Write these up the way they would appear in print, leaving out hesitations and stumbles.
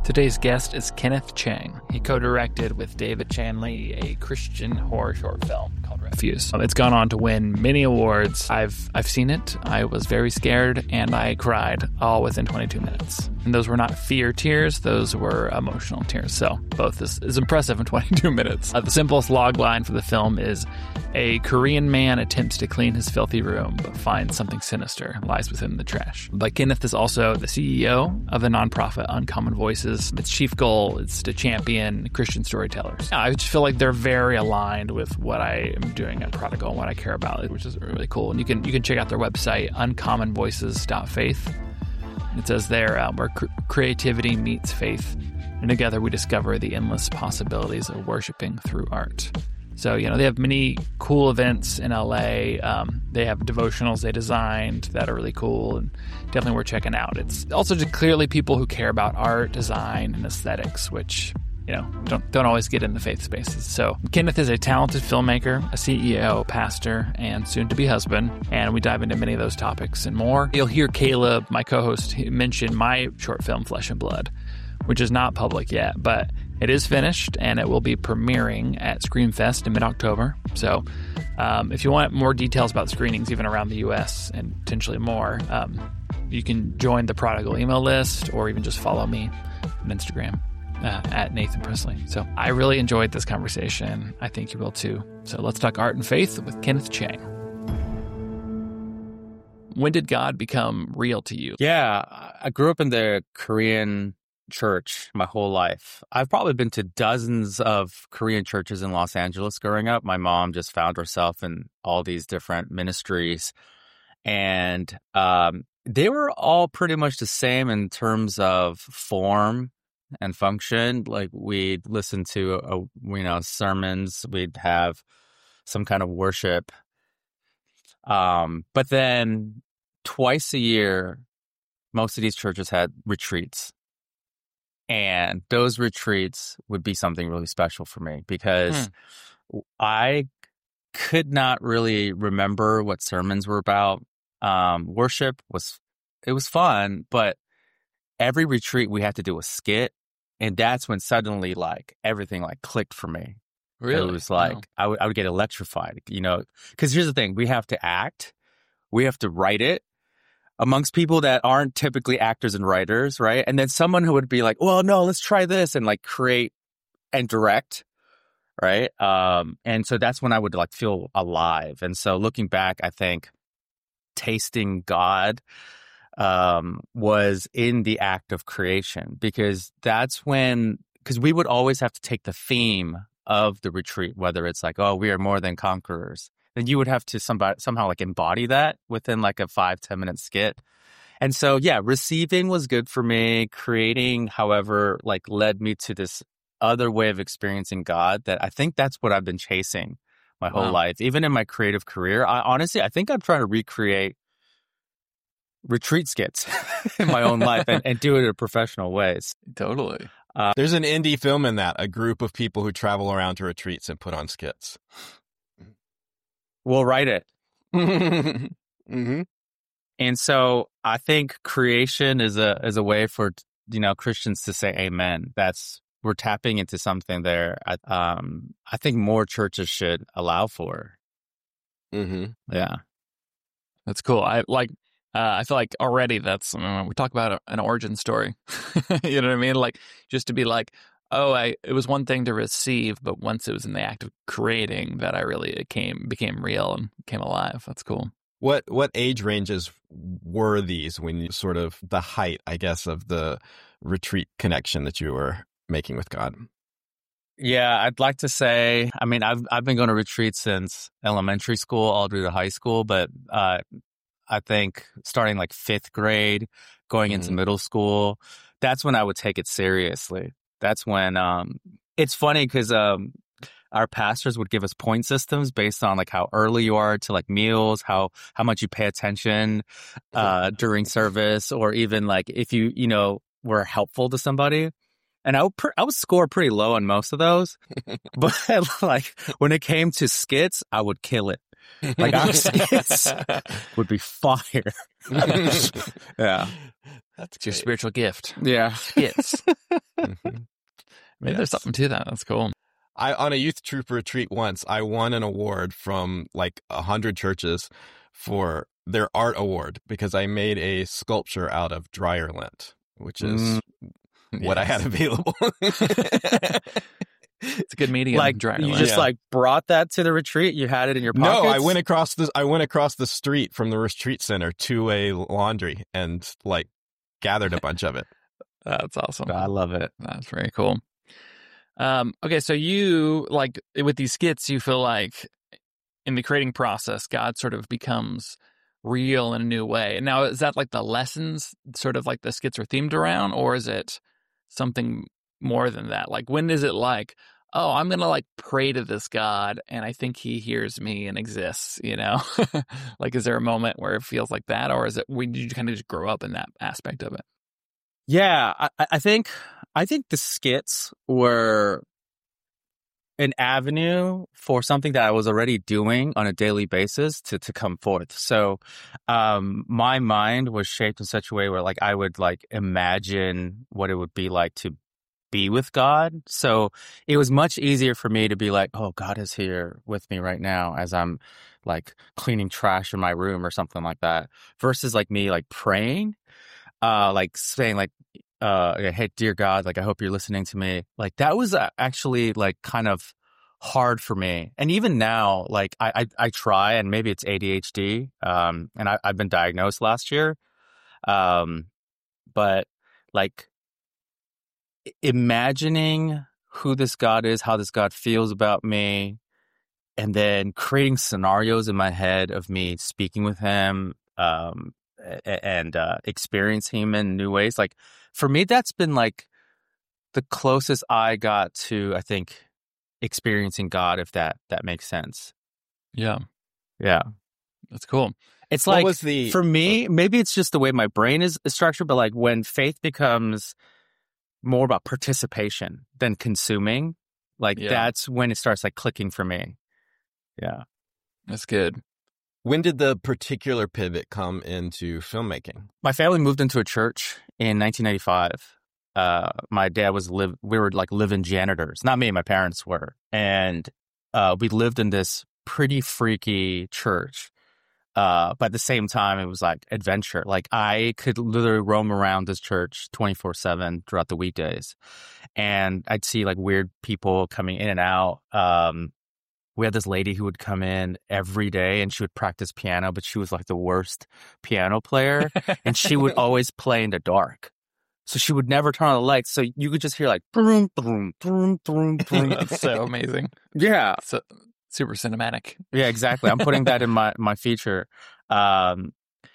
Today's guest is Kenneth Chang. He co-directed with David Chanley a Christian horror short film called Refuse. It's gone on to win many awards. I've seen it. I was very scared and I cried all within 22 minutes. And those were not fear tears, those were emotional tears. So both is impressive in 22 minutes. The simplest log line for the film is a Korean man attempts to clean his filthy room but finds something sinister lies within the trash. But Kenneth is also the CEO of the nonprofit Uncommon Voices. Its chief goal is to champion Christian storytellers. I just feel like they're very aligned with what I am doing at Prodigal and what I care about, which is really cool. And you can check out their website, uncommonvoices.faith. It says there, where creativity meets faith, and together we discover the endless possibilities of worshiping through art. So, they have many cool events in LA. They have devotionals they designed that are really cool and definitely worth checking out. It's also just clearly people who care about art, design, and aesthetics, which, don't always get in the faith spaces. So Kenneth is a talented filmmaker, a CEO, pastor, and soon-to-be husband, and we dive into many of those topics and more. You'll hear Caleb, my co-host, mention my short film, Flesh and Blood, which is not public yet, but it is finished, and it will be premiering at Screamfest in mid-October. So if you want more details about screenings, even around the U.S. and potentially more, you can join the Prodigal email list or even just follow me on Instagram at Nathan Presley. So I really enjoyed this conversation. I think you will too. So let's talk art and faith with Kenneth Chang. When did God become real to you? Yeah, I grew up in the Korean church my whole life. I've probably been to dozens of Korean churches in Los Angeles growing up. My mom just found herself in all these different ministries. And they were all pretty much the same in terms of form and function. Like we'd listen to, sermons. We'd have some kind of worship. But then twice a year, most of these churches had retreats. And those retreats would be something really special for me because I could not really remember what sermons were about. Worship was fun, but every retreat we had to do a skit. And that's when suddenly everything clicked for me. Really? It was I would get electrified, because here's the thing. We have to act. We have to write it amongst people that aren't typically actors and writers, right? And then someone who would be like, well, no, let's try this and create and direct, right? And so that's when I would feel alive. And so looking back, I think tasting God was in the act of creation because because we would always have to take the theme of the retreat, whether it's we are more than conquerors. Then you would have to somehow embody that within a 5-10 minute skit. And so, yeah, receiving was good for me. Creating, however, led me to this other way of experiencing God that I think that's what I've been chasing my whole life. Even in my creative career, I think I'm trying to recreate retreat skits in my own life and do it in professional ways. Totally. There's an indie film in that, a group of people who travel around to retreats and put on skits. We'll write it. Mm-hmm. And so I think creation is a way for Christians to say amen. We're tapping into something there. I think more churches should allow for. Mm-hmm. Yeah, that's cool. I feel like already that's we talk about an origin story. You know what I mean? Just to be it was one thing to receive, but once it was in the act of creating that it became real and came alive. That's cool. What age ranges were these when you sort of the height, I guess, of the retreat connection that you were making with God? Yeah, I'd like to say, I've been going to retreats since elementary school all through to high school, but I think starting 5th grade, going into middle school, that's when I would take it seriously. That's when it's funny because our pastors would give us point systems based on how early you are to meals, how much you pay attention during service, or even if you were helpful to somebody. And I would score pretty low on most of those, but when it came to skits, I would kill it. Our skits would be fire. Yeah. It's your spiritual gift. Yeah. Skits. Mhm. Maybe there's something to that. That's cool. On a youth troop retreat once, I won an award from like 100 churches for their art award because I made a sculpture out of dryer lint, which is what I had available. It's a good medium. Like dry you lint. just like brought that to the retreat. You had it in your pockets. No, I went across the street from the retreat center to a laundry and like gathered a bunch of it. That's awesome. I love it. That's very cool. Okay, so you, like, with these skits, you feel like in the creating process, God sort of becomes real in a new way. Now, is that like the lessons sort of like the skits are themed around, or is it something more than that? Like, when is it like, oh, I'm going to like pray to this God and I think he hears me and exists, you know? Like, is there a moment where it feels like that, or is it when you kind of just grow up in that aspect of it? Yeah, I think the skits were an avenue for something that I was already doing on a daily basis to come forth. So, my mind was shaped in such a way where like I would like imagine what it would be like to be with God. So it was much easier for me to be like, oh, God is here with me right now as I'm like cleaning trash in my room or something like that, versus like me like praying. Like saying like, hey, dear God, like, I hope you're listening to me. Like that was actually like kind of hard for me. And even now, like I try, and maybe it's ADHD. And I've been diagnosed last year. But like imagining who this God is, how this God feels about me, and then creating scenarios in my head of me speaking with him, and experiencing him in new ways. Like for me, that's been like the closest I got to, I think, experiencing God, if that makes sense. Yeah. Yeah. That's cool. It's What like, was the- for me, maybe it's just the way my brain is structured, but like when faith becomes more about participation than consuming, like that's when it starts like clicking for me. Yeah. That's good. When did the particular pivot come into filmmaking? My family moved into a church in 1995. My dad we were like living janitors. Not me, my parents were. And we lived in this pretty freaky church. But at the same time, it was like adventure. Like I could literally roam around this church 24/7 throughout the weekdays. And I'd see like weird people coming in and out. We had this lady who would come in every day and she would practice piano, but she was like the worst piano player. And she would always play in the dark. So she would never turn on the lights. So you could just hear like, boom, boom, boom, boom, boom. That's so amazing. Yeah. So super cinematic. Yeah, exactly. I'm putting that in my feature. And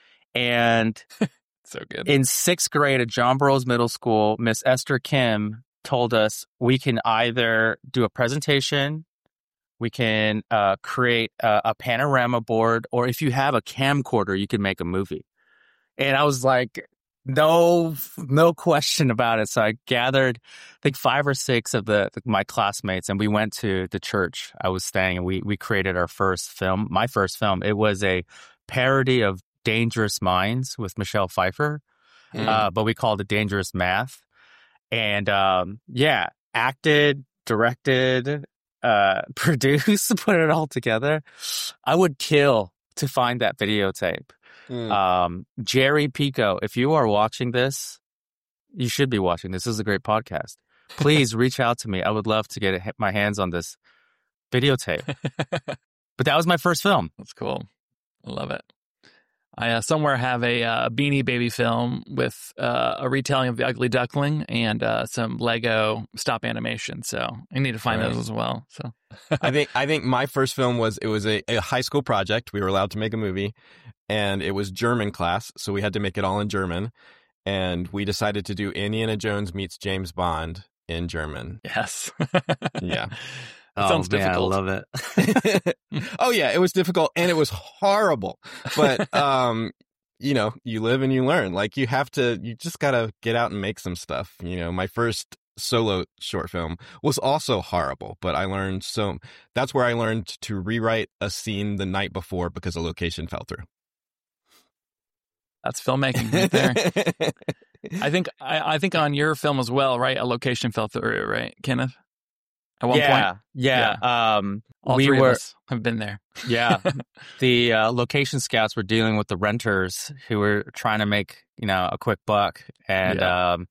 So good. in 6th grade at John Burroughs Middle School, Miss Esther Kim told us we can either do a presentation, we can create a panorama board, or if you have a camcorder, you can make a movie. And I was like, no question about it. So I gathered, I think 5 or 6 of my classmates, and we went to the church I was staying, and we created our first film, my first film. It was a parody of Dangerous Minds with Michelle Pfeiffer, but we called it Dangerous Math. And acted, directed, produced, put it all together. I would kill to find that videotape. Jerry Pico, if you are watching this, you should be watching this. This is a great podcast. Please reach out to me. I would love to get my hands on this videotape. But that was my first film. That's cool. I love it. I somewhere have a Beanie Baby film with a retelling of The Ugly Duckling and some Lego stop animation. So I need to find those as well. So I think my first film was a high school project. We were allowed to make a movie, and it was German class, so we had to make it all in German. And we decided to do Indiana Jones meets James Bond in German. yes, Yeah. It sounds difficult. I love it. Oh yeah, it was difficult and it was horrible. But you live and you learn. Like you just gotta get out and make some stuff. My first solo short film was also horrible, but that's where I learned to rewrite a scene the night before because a location fell through. That's filmmaking right there. I think on your film as well, right? A location fell through, right, Kenneth? At one point? Yeah. All we three were, of us have been there. yeah. The location scouts were dealing with the renters who were trying to make, a quick buck. And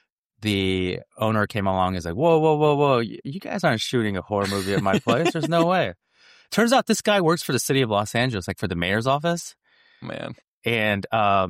the owner came along and was like, whoa. You guys aren't shooting a horror movie at my place. There's no way. Turns out this guy works for the city of Los Angeles, like for the mayor's office. Man. And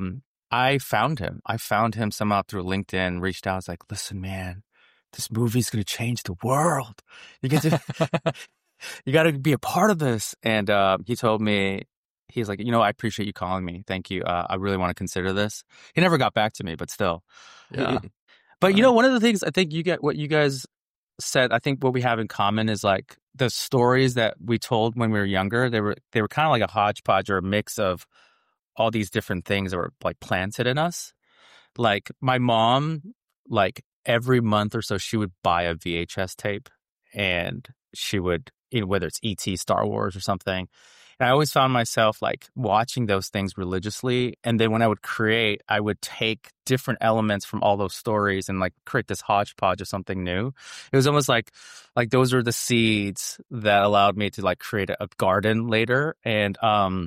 I found him. Somehow through LinkedIn, reached out. I was like, listen, man, this movie's going to change the world. You get to, you got to be a part of this. And he told me, he's like, I appreciate you calling me. Thank you. I really want to consider this. He never got back to me, but still. Yeah. But one of the things I think what you guys said, I think what we have in common is like the stories that we told when we were younger. They were kind of like a hodgepodge or a mix of all these different things that were like planted in us. Like my mom, like every month or so, she would buy a VHS tape, and she would, whether it's E.T., Star Wars or something. And I always found myself like watching those things religiously. And then when I would create, I would take different elements from all those stories and like create this hodgepodge of something new. It was almost like those were the seeds that allowed me to like create a garden later. And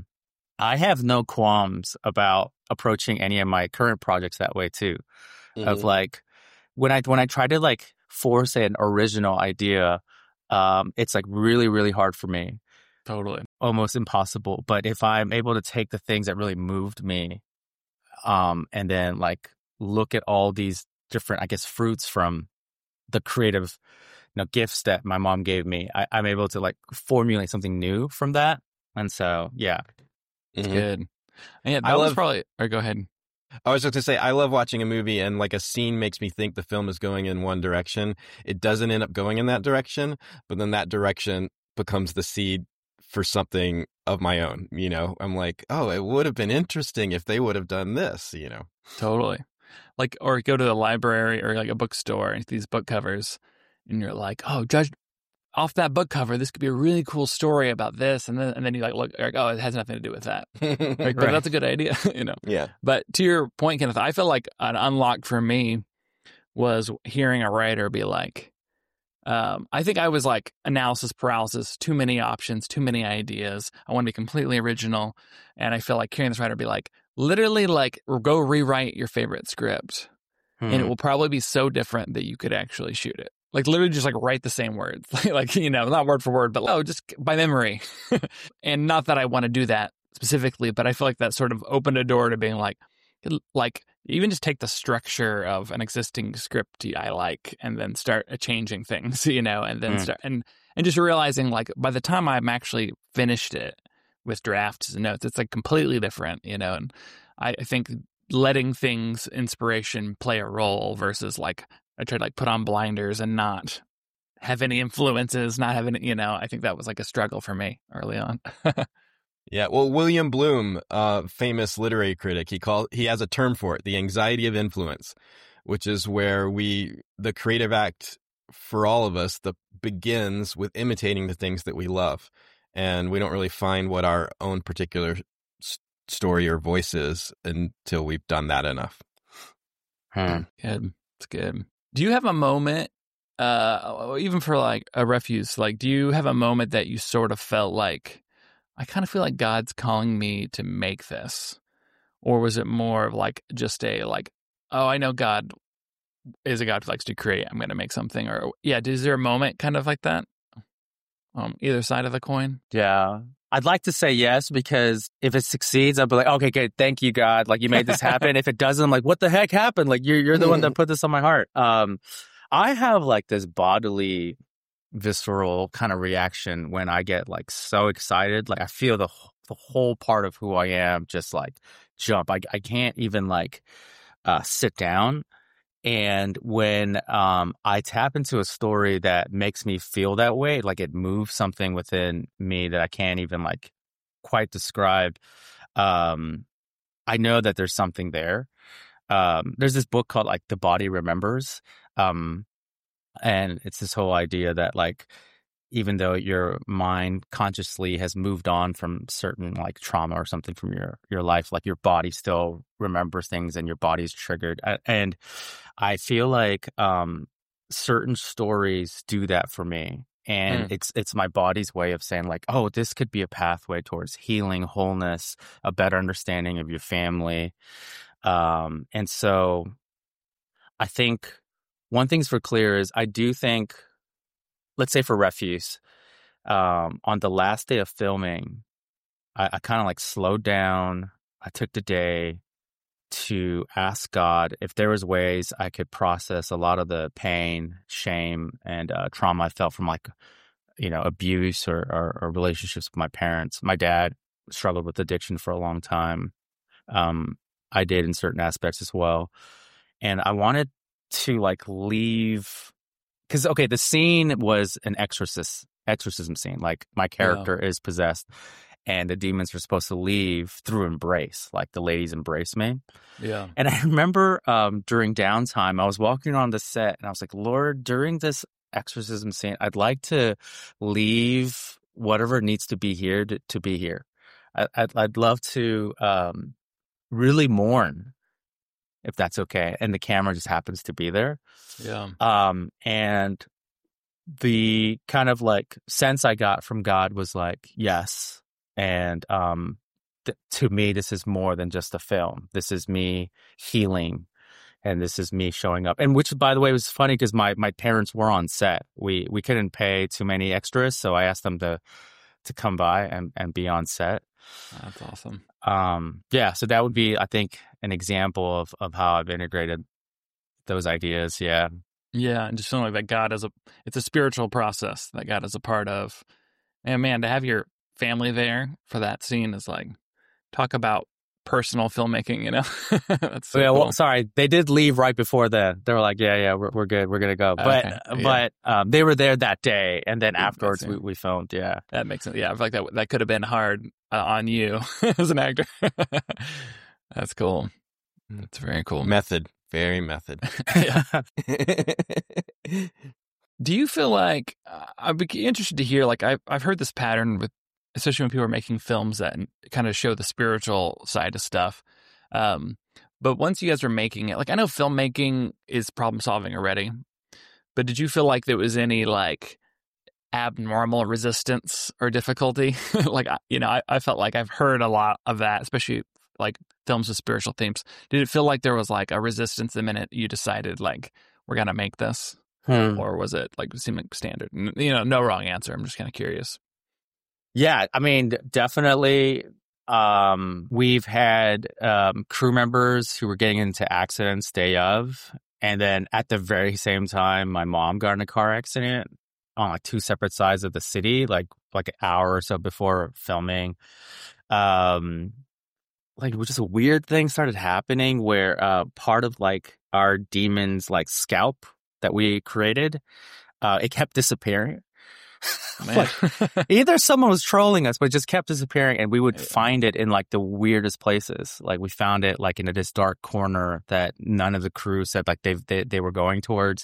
I have no qualms about approaching any of my current projects that way too. Mm-hmm. Of like when I try to like force an original idea, it's like really, really hard for me. Totally. Almost impossible. But if I'm able to take the things that really moved me, and then like look at all these different, I guess, fruits from the creative, gifts that my mom gave me, I'm able to like formulate something new from that. And so, yeah. It's good. And yeah, that was probably, or go ahead. I was just going to say, I love watching a movie and like a scene makes me think the film is going in one direction. It doesn't end up going in that direction, but then that direction becomes the seed for something of my own. I'm like, oh, it would have been interesting if they would have done this, Totally. Like, or go to the library or like a bookstore and these book covers and you're like, oh, judge off that book cover, this could be a really cool story about this. And then you look like, oh, it has nothing to do with that. Like, right. But that's a good idea, Yeah. But to your point, Kenneth, I feel like an unlock for me was hearing a writer be like, I think I was like analysis paralysis, too many options, too many ideas. I want to be completely original. And I feel like hearing this writer be like, literally like, go rewrite your favorite script. And it will probably be so different that you could actually shoot it. Like literally just like write the same words, like, not word for word, but just by memory. And not that I want to do that specifically, but I feel like that sort of opened a door to being like even just take the structure of an existing script I like and then start changing things, and then start and just realizing like by the time I'm actually finished it with drafts and notes, it's like completely different, and I think letting things, inspiration play a role versus like I tried to like put on blinders and not have any influences, not have any, I think that was like a struggle for me early on. Yeah, well, William Bloom, famous literary critic, he has a term for it, the anxiety of influence, which is where the creative act for all of us begins with imitating the things that we love. And we don't really find what our own particular story or voice is until we've done that enough. Good. It's good. Do you have a moment, even for like a Refuse, like do you have a moment that you sort of felt like, I kind of feel like God's calling me to make this? Or was it more of like just a like, oh, I know God is a God who likes to create, I'm going to make something? Or is there a moment kind of like that? Either side of the coin? Yeah. I'd like to say yes, because if it succeeds, I'll be like, okay, good. Thank you, God. Like you made this happen. If it doesn't, I'm like, what the heck happened? Like you're the one that put this on my heart. I have like this bodily visceral kind of reaction when I get like so excited. Like I feel the whole part of who I am just like jump. I can't even like sit down. And when I tap into a story that makes me feel that way, like it moves something within me that I can't even like quite describe, I know that there's something there. There's this book called like The Body Remembers. And it's this whole idea that like even though your mind consciously has moved on from certain like trauma or something from your life, like your body still remembers things and your body's triggered. And I feel like certain stories do that for me. And it's my body's way of saying like, oh, this could be a pathway towards healing, wholeness, a better understanding of your family. And so I think one thing's for clear is I do think, let's say for Refuse, on the last day of filming, I kind of like slowed down. I took the day to ask God if there was ways I could process a lot of the pain, shame, and trauma I felt from like, abuse or relationships with my parents. My dad struggled with addiction for a long time. I did in certain aspects as well. And I wanted to like leave, because, okay, the scene was an exorcism scene. Like my character is possessed and the demons were supposed to leave through embrace, like the ladies embrace me. Yeah. And I remember during downtime, I was walking on the set and I was like, Lord, during this exorcism scene, I'd like to leave whatever needs to be here to be here. I'd love to really mourn, if that's okay. And the camera just happens to be there. Yeah. And the kind of like sense I got from God was like, yes. And to me, this is more than just a film. This is me healing, and this is me showing up. And which, by the way, was funny because my parents were on set. We couldn't pay too many extras, so I asked them to come by and be on set. That's awesome. Yeah, so that would be, I think, an example of how I've integrated those ideas. Yeah. Yeah, and just feeling like that God it's a spiritual process that God is a part of. And man, to have your family there for that scene is like, talk about personal filmmaking, That's so cool. Well, sorry, they did leave right before then. They were like, yeah, we're good, we're gonna go. But they were there that day, and then afterwards we filmed. Yeah, that makes sense. Yeah, I feel like that could have been hard on you as an actor. That's cool. That's very cool. Method. Very method. Do you feel like I'd be interested to hear? Like I've heard this pattern with, especially when people are making films that kind of show the spiritual side of stuff. But once you guys were making it, like I know filmmaking is problem solving already, but did you feel like there was any like abnormal resistance or difficulty? Like I felt like I've heard a lot of that, especially like films with spiritual themes. Did it feel like there was like a resistance the minute you decided like we're gonna make this, or was it like it seemed like standard? No wrong answer. I'm just kind of curious. Yeah, I mean, definitely. We've had crew members who were getting into accidents day of, and then at the very same time, my mom got in a car accident on like two separate sides of the city, like an hour or so before filming. Like just a weird thing started happening where part of like our demon's like scalp that we created, it kept disappearing. Like, either someone was trolling us, but it just kept disappearing, and we would find it in like the weirdest places. Like we found it like in this dark corner that none of the crew said like they were going towards.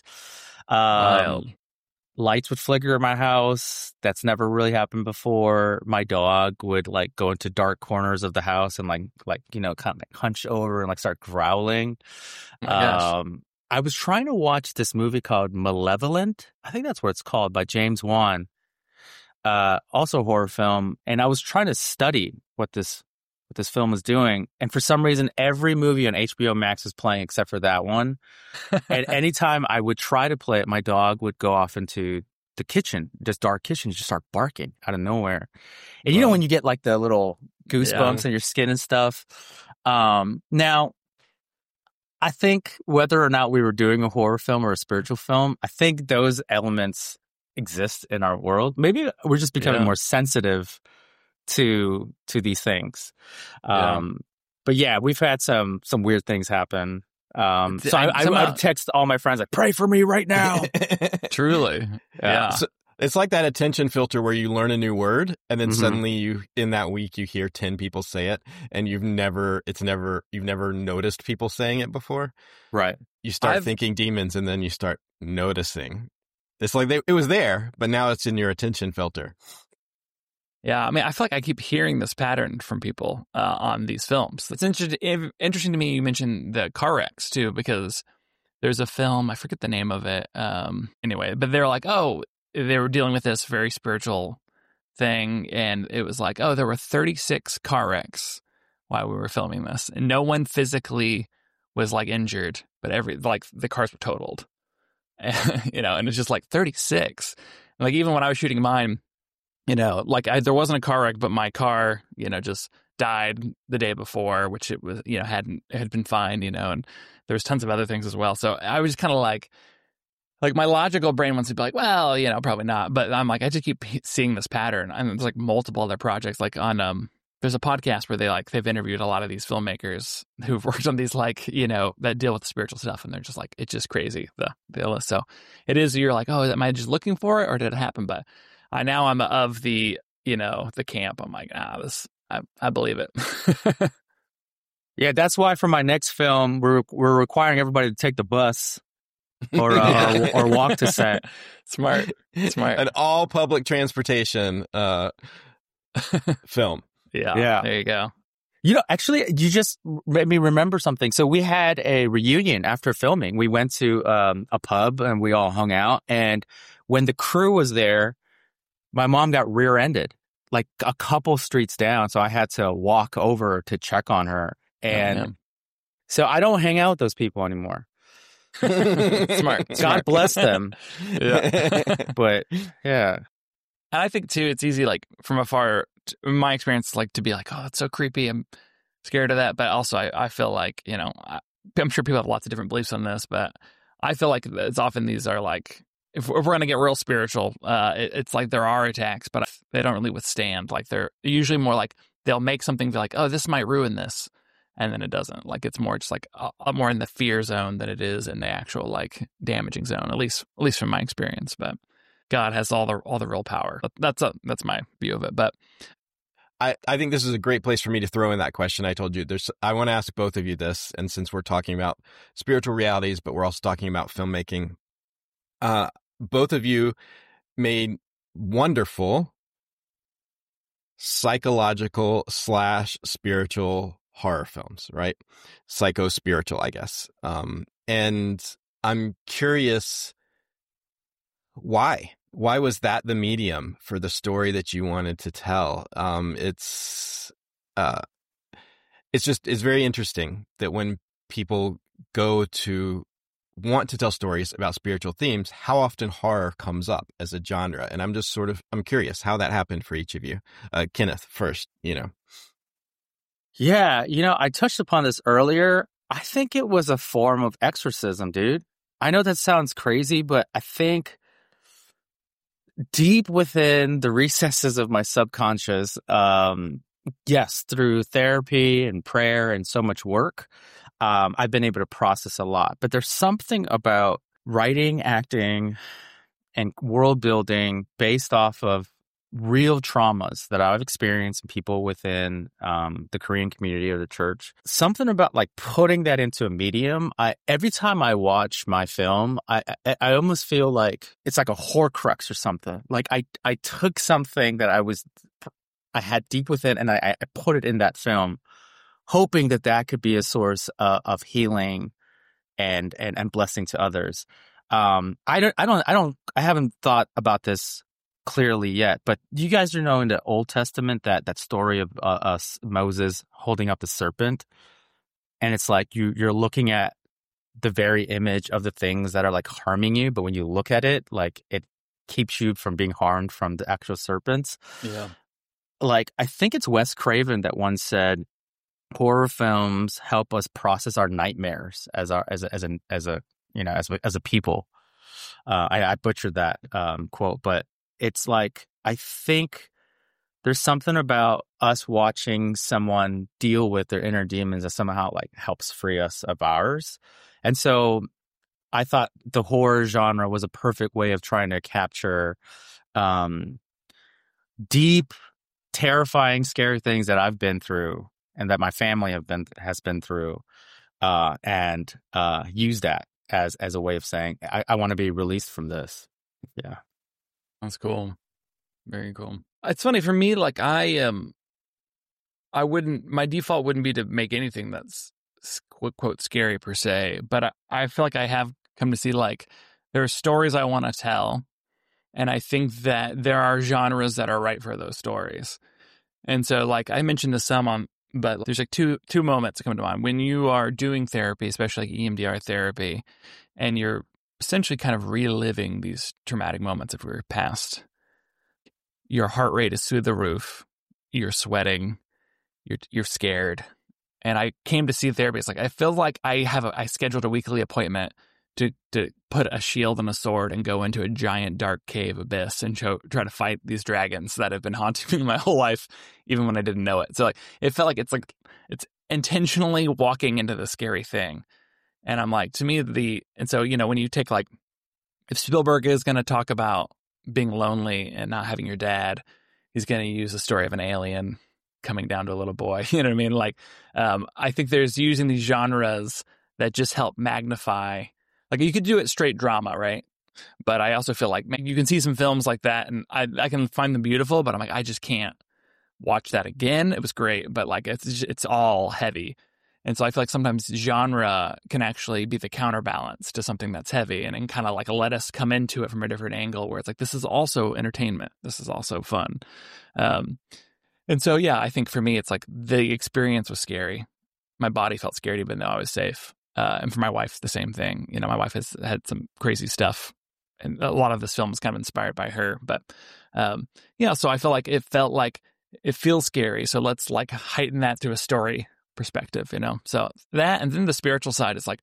Lights would flicker in my house. That's never really happened before. My dog would like go into dark corners of the house and kind of hunch over and like start growling. I was trying to watch this movie called Malevolent. I think that's what it's called, by James Wan. Also a horror film. And I was trying to study what this film was doing. And for some reason, every movie on HBO Max was playing except for that one. And anytime I would try to play it, my dog would go off into the kitchen, this dark kitchen, just start barking out of nowhere. And when you get like the little goosebumps on your skin and stuff. Now, I think whether or not we were doing a horror film or a spiritual film, I think those elements exist in our world. Maybe we're just becoming more sensitive to these things. But yeah, we've had some weird things happen. So I would text all my friends like, pray for me right now. Truly. Yeah. So it's like that attention filter where you learn a new word and then suddenly in that week you hear 10 people say it and you've never noticed people saying it before. Right. You start thinking demons and then you start noticing It's like it was there, but now it's in your attention filter. Yeah, I mean, I feel like I keep hearing this pattern from people on these films. It's interesting to me you mentioned the car wrecks, too, because there's a film, I forget the name of it. Anyway, but they're like, they were dealing with this very spiritual thing, and it was like, there were 36 car wrecks while we were filming this, and no one physically was like injured, but the cars were totaled. And it's just like 36. Like even when I was shooting mine, there wasn't a car wreck, but my car, just died the day before, which it was, had been fine, and there was tons of other things as well. So I was kind of like my logical brain wants to be like, well, probably not. But I'm like, I just keep seeing this pattern. And there's like multiple other projects, like on, there's a podcast where they've interviewed a lot of these filmmakers who've worked on these, that deal with the spiritual stuff. And they're just like, it's just crazy, the list. So it is, you're like, am I just looking for it or did it happen? But I'm of the camp. I'm like, I believe it. Yeah, that's why for my next film, we're requiring everybody to take the bus or walk to set. Smart. An all public transportation film. Yeah. There you go. Actually, you just made me remember something. So we had a reunion after filming. We went to a pub and we all hung out. And when the crew was there, my mom got rear-ended like a couple streets down. So I had to walk over to check on her. And so I don't hang out with those people anymore. Smart. God bless them. Yeah. But yeah. And I think too, it's easy, like from afar, in my experience, like to be like, that's so creepy. I'm scared of that. But also I feel like, I'm sure people have lots of different beliefs on this, but I feel like it's often these are like, if we're going to get real spiritual, it's like there are attacks, but they don't really withstand. Like they're usually more like they'll make something feel like, this might ruin this. And then it doesn't. Like it's more just like more in the fear zone than it is in the actual like damaging zone, at least from my experience. But God has all the real power. That's my view of it. But I think this is a great place for me to throw in that question. I told you I want to ask both of you this. And since we're talking about spiritual realities, but we're also talking about filmmaking, both of you made wonderful psychological / spiritual horror films, right? Psycho-spiritual, I guess. And I'm curious, why was that the medium for the story that you wanted to tell? It's very interesting that when people want to tell stories about spiritual themes, how often horror comes up as a genre. And I'm curious how that happened for each of you. Kenneth, first, Yeah, I touched upon this earlier. I think it was a form of exorcism, dude. I know that sounds crazy, but I think deep within the recesses of my subconscious, yes, through therapy and prayer and so much work, I've been able to process a lot. But there's something about writing, acting, and world building based off of real traumas that I've experienced in people within the Korean community or the church. Something about like putting that into a medium. Every time I watch my film, I almost feel like it's like a Horcrux or something. Like I took something that I had deep within and I put it in that film, hoping that could be a source of healing and blessing to others. I haven't thought about this clearly yet, but you guys are in the Old Testament that story of Moses holding up the serpent, and it's like you're looking at the very image of the things that are like harming you, but when you look at it, like it keeps you from being harmed from the actual serpents. Yeah, like I think it's Wes Craven that once said, "Horror films help us process our nightmares as a people." I butchered that quote, but it's like, I think there's something about us watching someone deal with their inner demons that somehow like helps free us of ours. And so I thought the horror genre was a perfect way of trying to capture deep, terrifying, scary things that I've been through and that my family has been through, and use that as a way of saying, I want to be released from this. Yeah. That's cool. Very cool. It's funny for me, like my default wouldn't be to make anything that's quote, quote scary per se, but I feel like I have come to see like there are stories I want to tell, and I think that there are genres that are right for those stories. And so like I mentioned this but there's like two moments that come to mind when you are doing therapy, especially like EMDR therapy, and you're essentially kind of reliving these traumatic moments of your past. Your heart rate is through the roof. You're sweating. You're scared. And I came to see therapy. It's like I feel like I scheduled a weekly appointment to put a shield and a sword and go into a giant dark cave abyss and try to fight these dragons that have been haunting me my whole life, even when I didn't know it. So like it felt like it's intentionally walking into the scary thing. And I'm like, to me, and so, when you take like, if Spielberg is going to talk about being lonely and not having your dad, he's going to use the story of an alien coming down to a little boy. You know what I mean? Like, I think there's using these genres that just help magnify. Like, you could do it straight drama, right? But I also feel like you can see some films like that, and I can find them beautiful, but I'm like, I just can't watch that again. It was great, but like it's all heavy. And so I feel like sometimes genre can actually be the counterbalance to something that's heavy and kind of like let us come into it from a different angle where it's like, this is also entertainment. This is also fun. And so, yeah, I think for me, it's like the experience was scary. My body felt scared even though I was safe. And for my wife, the same thing. My wife has had some crazy stuff. And a lot of this film is kind of inspired by her. But, so I feel like it felt like it feels scary. So let's like heighten that through a story perspective, So that, and then the spiritual side is like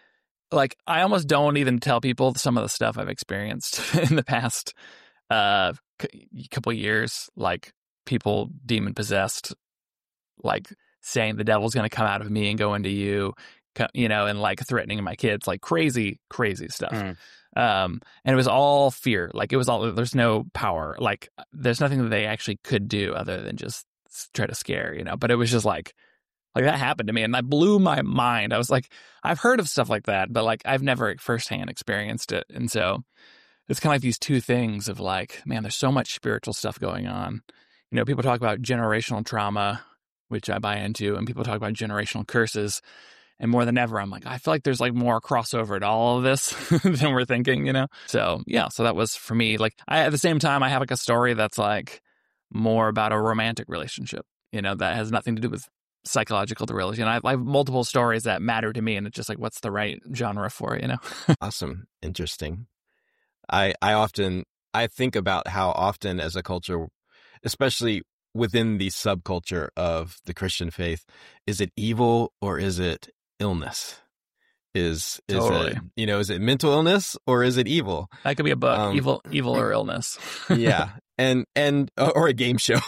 I almost don't even tell people some of the stuff I've experienced in the past couple of years, like people demon possessed, like saying the devil's going to come out of me and go into you, and like threatening my kids, like crazy stuff. And it was all fear. Like it was all, there's no power. Like there's nothing that they actually could do other than just try to scare, but it was just like that happened to me and that blew my mind. I was like, I've heard of stuff like that, but like I've never firsthand experienced it. And so it's kind of like these two things of like, man, there's so much spiritual stuff going on. People talk about generational trauma, which I buy into, and people talk about generational curses. And more than ever, I'm like, I feel like there's like more crossover to all of this than we're thinking, So, yeah, so that was for me. Like, at the same time, I have like a story that's like more about a romantic relationship, that has nothing to do with psychological thrills. I have multiple stories that matter to me, and it's just like, what's the right genre for it, Awesome. Interesting. I think about how often as a culture, especially within the subculture of the Christian faith, is it evil or is it illness? Is totally. it, is it mental illness or is it evil? That could be a book, evil or illness. Yeah. And or a game show.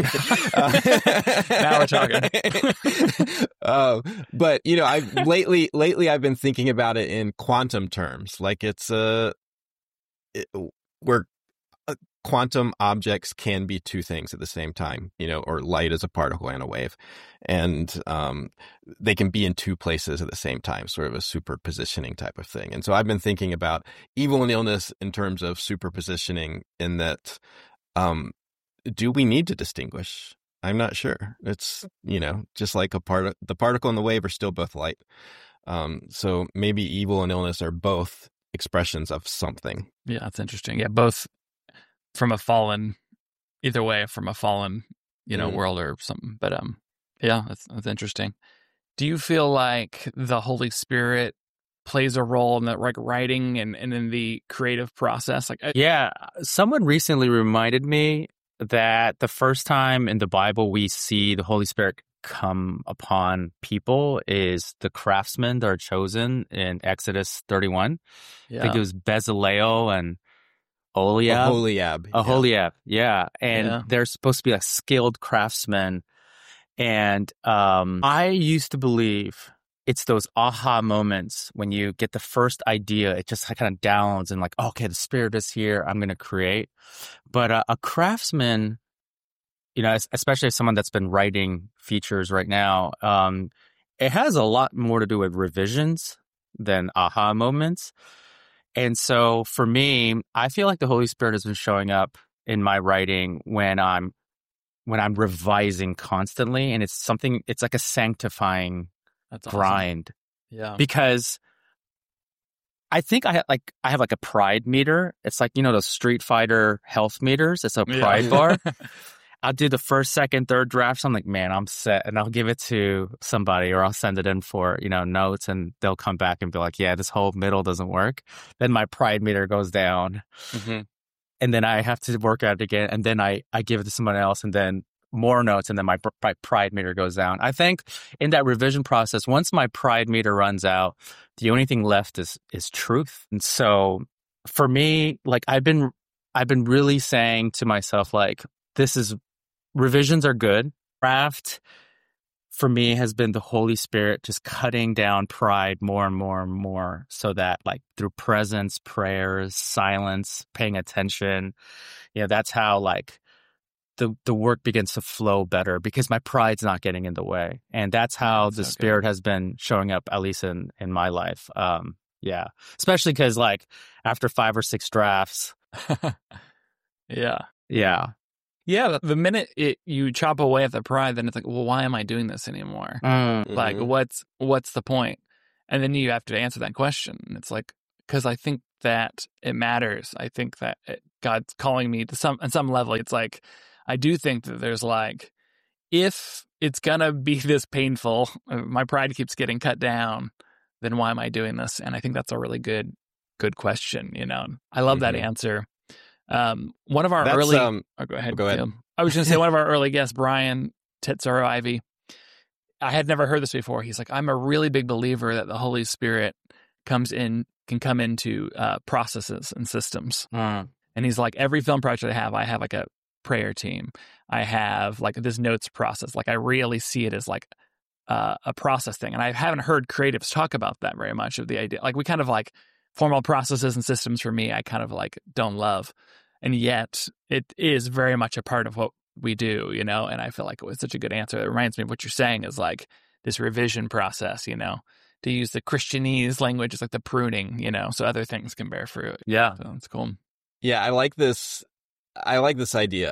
Now we're talking. But I've lately I've been thinking about it in quantum terms. Like it's where quantum objects can be two things at the same time, or light is a particle and a wave, and they can be in two places at the same time, sort of a superpositioning type of thing. And so I've been thinking about evil and illness in terms of superpositioning, in that do we need to distinguish? I'm not sure. It's, just like the particle and the wave are still both light. So maybe evil and illness are both expressions of something. Yeah, that's interesting. Yeah, both from a fallen, world or something. But yeah, that's interesting. Do you feel like the Holy Spirit plays a role in that, like writing and in the creative process? Yeah, someone recently reminded me that the first time in the Bible we see the Holy Spirit come upon people is the craftsmen that are chosen in Exodus 31. Yeah. I think it was Bezalel and Aholiab. Yeah. And they're supposed to be like skilled craftsmen. And I used to believe it's those aha moments when you get the first idea. It just kind of downs and like, okay, the Spirit is here. I'm going to create. But a craftsman, especially someone that's been writing features right now, it has a lot more to do with revisions than aha moments. And so for me, I feel like the Holy Spirit has been showing up in my writing when I'm revising constantly, and it's like a sanctifying That's awesome. grind. Yeah. Because I think I have like a pride meter. It's like, those Street Fighter health meters. It's a pride bar. I'll do the first, second, third drafts. I'm like, man, I'm set. And I'll give it to somebody, or I'll send it in for, notes, and they'll come back and be like, yeah, this whole middle doesn't work. Then my pride meter goes down. Mm-hmm. And then I have to work at it again. And then I give it to someone else, and then more notes. And then my pride meter goes down. I think in that revision process, once my pride meter runs out, the only thing left is truth. And so for me, like I've been really saying to myself, like, revisions are good. Craft for me has been the Holy Spirit just cutting down pride more and more and more, so that like through presence, prayers, silence, paying attention, that's how like the work begins to flow better, because my pride's not getting in the way. And that's how the Spirit has been showing up, at least in my life. Yeah. Especially because like after 5 or 6 drafts. Yeah. Yeah. Yeah, the minute you chop away at the pride, then it's like, well, why am I doing this anymore? Mm-hmm. Like, what's the point? And then you have to answer that question. And it's like, because I think that it matters. I think that God's calling me to on some level. It's like, I do think that there's like, if it's gonna be this painful, my pride keeps getting cut down, then why am I doing this? And I think that's a really good question. I love that answer. One of our early go ahead. I was going to say one of our early guests, Brian Tetzero Ivy, I had never heard this before. He's like, I'm a really big believer that the Holy Spirit can come into processes and systems. And he's like, every film project I have like a prayer team. I have like this notes process. Like I really see it as like a process thing. And I haven't heard creatives talk about that very much, of the idea. Like we kind of like formal processes and systems, for me, I kind of like don't love. And yet it is very much a part of what we do, and I feel like it was such a good answer. It reminds me of what you're saying is like this revision process, to use the Christianese language, is like the pruning, so other things can bear fruit. Yeah. So that's cool. Yeah. I like this idea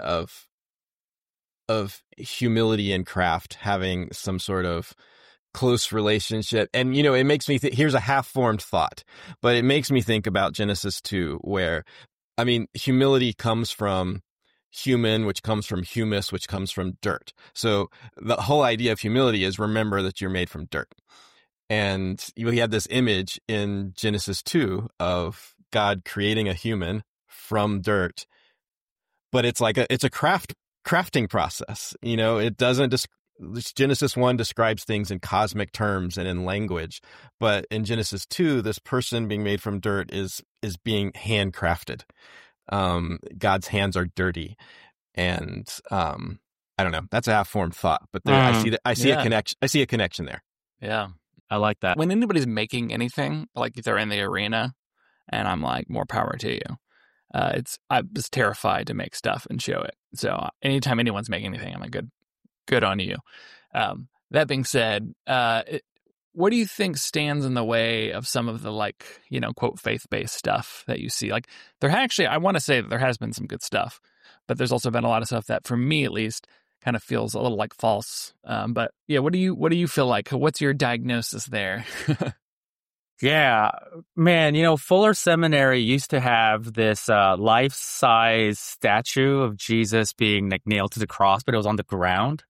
of humility and craft having some sort of close relationship. And, it makes me think, here's a half-formed thought, but it makes me think about Genesis 2, where, humility comes from human, which comes from humus, which comes from dirt. So the whole idea of humility is remember that you're made from dirt. And we had this image in Genesis 2 of God creating a human from dirt, but it's like it's a crafting process. It doesn't Genesis 1 describes things in cosmic terms and in language, but in Genesis 2, this person being made from dirt is being handcrafted. God's hands are dirty, and I don't know. That's a half-formed thought, but there I see a connection. I see a connection there. Yeah, I like that. When anybody's making anything, like if they're in the arena, and I'm like, more power to you. I'm just terrified to make stuff and show it. So anytime anyone's making anything, I'm like, good on you. That being said, what do you think stands in the way of some of the like, quote, faith-based stuff that you see? Like I want to say that there has been some good stuff, but there's also been a lot of stuff that, for me at least, kind of feels a little like false. But yeah, what do you feel like? What's your diagnosis there? Yeah, man, Fuller Seminary used to have this life-size statue of Jesus being like nailed to the cross, but it was on the ground.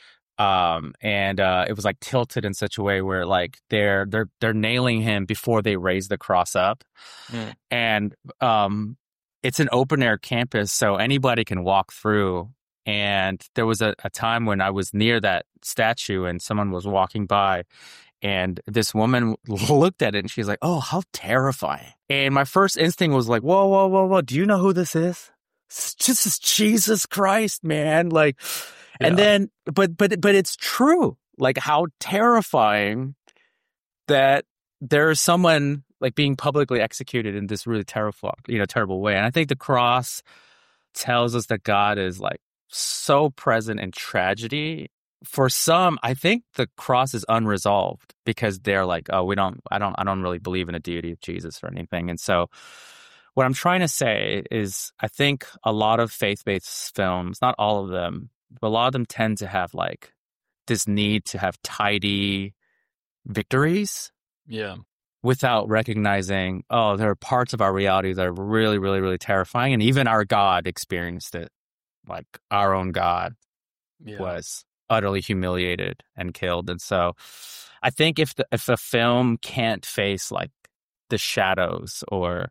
And it was like tilted in such a way where like they're nailing him before they raise the cross up. And it's an open air campus, so anybody can walk through. And there was a time when I was near that statue and someone was walking by, and this woman looked at it and she's like, "Oh, how terrifying." And my first instinct was like, whoa, do you know who this is? This is Jesus Christ, man. Like, yeah. And then, but it's true. Like, how terrifying that there is someone like being publicly executed in this really terrible way. And I think the cross tells us that God is like so present in tragedy for some, I think the cross is unresolved because they're like, oh, I don't really believe in the deity of Jesus or anything. And so what I'm trying to say is I think a lot of faith-based films, not all of them, but a lot of them tend to have like this need to have tidy victories. Yeah. Without recognizing, oh, there are parts of our reality that are really, really, really terrifying. And even our God experienced it. Like our own God was utterly humiliated and killed. And so I think if a film can't face like the shadows or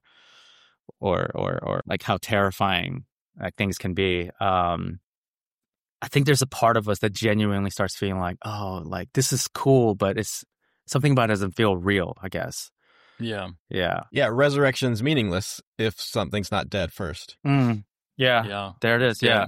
like how terrifying like things can be, I think there's a part of us that genuinely starts feeling like, oh, like this is cool, but it's something about it doesn't feel real, I guess. Yeah. Yeah. Yeah, resurrection's meaningless if something's not dead first. Yeah. Yeah. There it is. Yeah.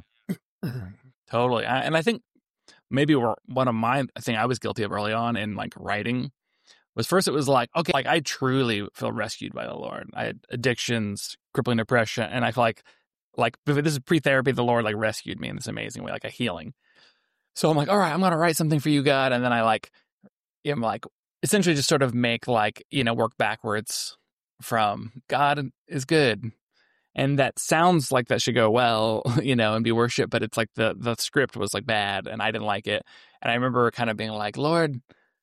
Totally. And I think maybe one of my thing I was guilty of early on in like writing was first it was like, okay, like I truly feel rescued by the Lord. I had addictions, crippling depression, and I feel like this is pre-therapy, the Lord like rescued me in this amazing way, like a healing. So I'm like, all right, I'm going to write something for you, God. And then I'm like essentially just sort of make like, work backwards from God is good. And that sounds like that should go well, and be worship, but it's like the script was like bad and I didn't like it. And I remember kind of being like, Lord,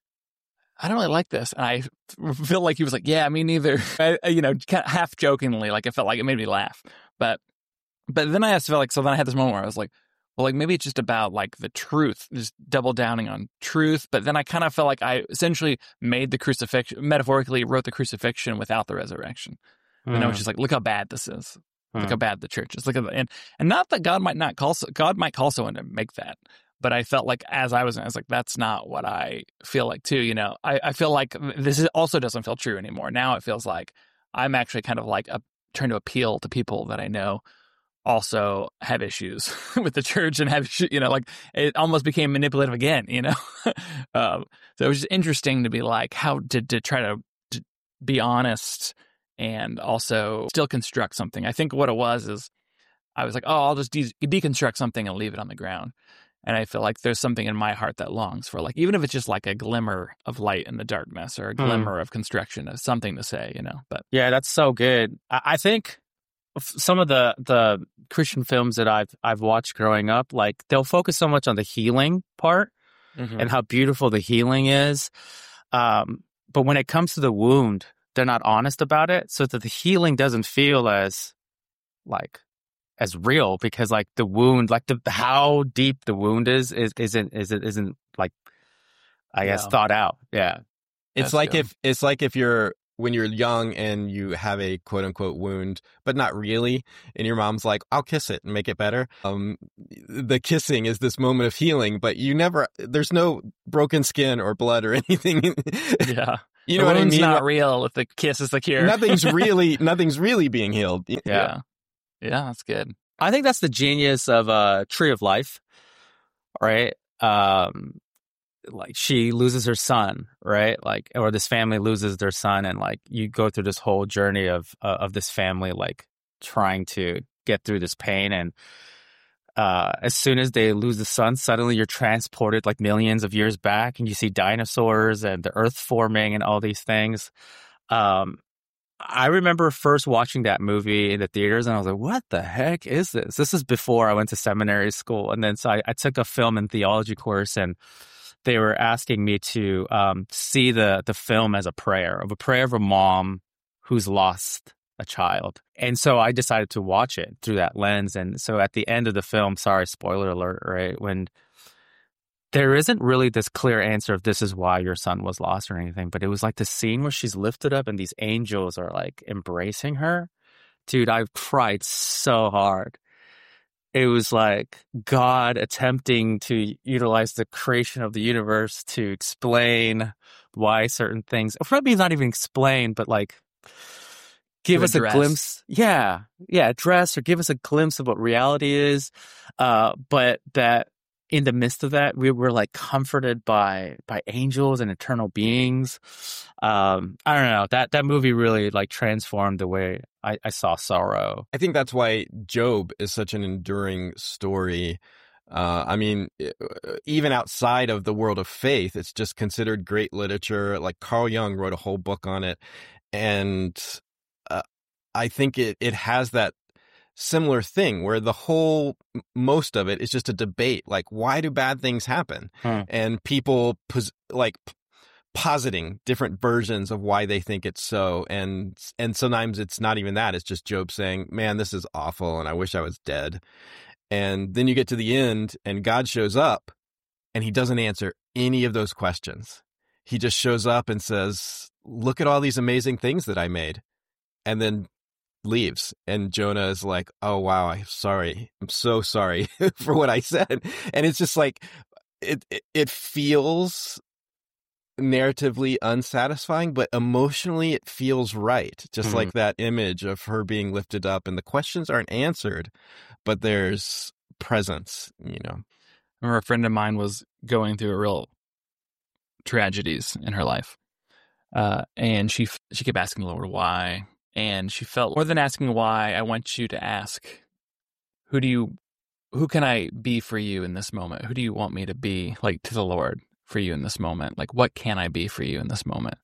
I don't really like this. And I feel like he was like, yeah, me neither. Kind of half jokingly, like it felt like it made me laugh. But then I felt like, so then I had this moment where I was like, well, like maybe it's just about like the truth, just double downing on truth. But then I kind of felt like I essentially made the crucifixion, metaphorically wrote the crucifixion without the resurrection. And I was just like, look how bad this is. Look how bad the church is. Look at and not that God might call someone to make that. But I felt like I was like, that's not what I feel like too. I feel like also doesn't feel true anymore. Now it feels like I'm actually kind of like trying to appeal to people that I know also have issues with the church and have, like it almost became manipulative again, so it was just interesting to be like, how to try to be honest and also still construct something. I think what it was is I was like, oh, I'll just deconstruct something and leave it on the ground. And I feel like there's something in my heart that longs for like, even if it's just like a glimmer of light in the darkness or a glimmer of construction of something to say, but yeah, that's so good. I think some of the Christian films that I've watched growing up, like they'll focus so much on the healing part and how beautiful the healing is. But when it comes to the wound, they're not honest about it, so that the healing doesn't feel as real, because like the wound, like how deep the wound isn't like, I guess, thought out. Yeah. It's like if you're when you're young and you have a quote unquote wound, but not really, and your mom's like, I'll kiss it and make it better. The kissing is this moment of healing, but there's no broken skin or blood or anything. Yeah. You know what I mean? It's not real if the kiss is the cure. Nothing's really being healed. Yeah. Yeah, that's good. I think that's the genius of Tree of Life, right? Like she loses her son, right? Like, or this family loses their son, and like you go through this whole journey of this family like trying to get through this pain, and as soon as they lose the son, suddenly you're transported like millions of years back, and you see dinosaurs and the earth forming and all these things. I remember first watching that movie in the theaters, and I was like, what the heck is this? This is before I went to seminary school. And then so I took a film and theology course, and they were asking me to see the film as a prayer of a mom who's lost a child. And so I decided to watch it through that lens. And so at the end of the film, sorry, spoiler alert, right? When there isn't really this clear answer of this is why your son was lost or anything, but it was like the scene where she's lifted up and these angels are like embracing her. Dude, I cried so hard. It was like God attempting to utilize the creation of the universe to explain why certain things, or maybe not even explain, but like give us a glimpse. Yeah, address or give us a glimpse of what reality is. But that in the midst of that, we were like comforted by angels and eternal beings. I don't know. That movie really like transformed the way I saw sorrow. I think that's why Job is such an enduring story. I mean, even outside of the world of faith, it's just considered great literature. Like Carl Jung wrote a whole book on it. And I think it has that similar thing where most of it is just a debate. Like, why do bad things happen? And people positing different versions of why they think it's so. And sometimes it's not even that. It's just Job saying, man, this is awful and I wish I was dead. And then you get to the end and God shows up and he doesn't answer any of those questions. He just shows up and says, look at all these amazing things that I made, and then leaves. And Jonah is like, oh, wow, I'm sorry. I'm so sorry for what I said. And it's just like, it feels narratively unsatisfying, but emotionally it feels right. Just like that image of her being lifted up and the questions aren't answered, but there's presence, you know. I remember a friend of mine was going through a real tragedies in her life. And she kept asking the Lord why. And she felt more than asking why, I want you to ask, who can I be for you in this moment? Who do you want me to be, like, to the Lord for you in this moment? Like, what can I be for you in this moment?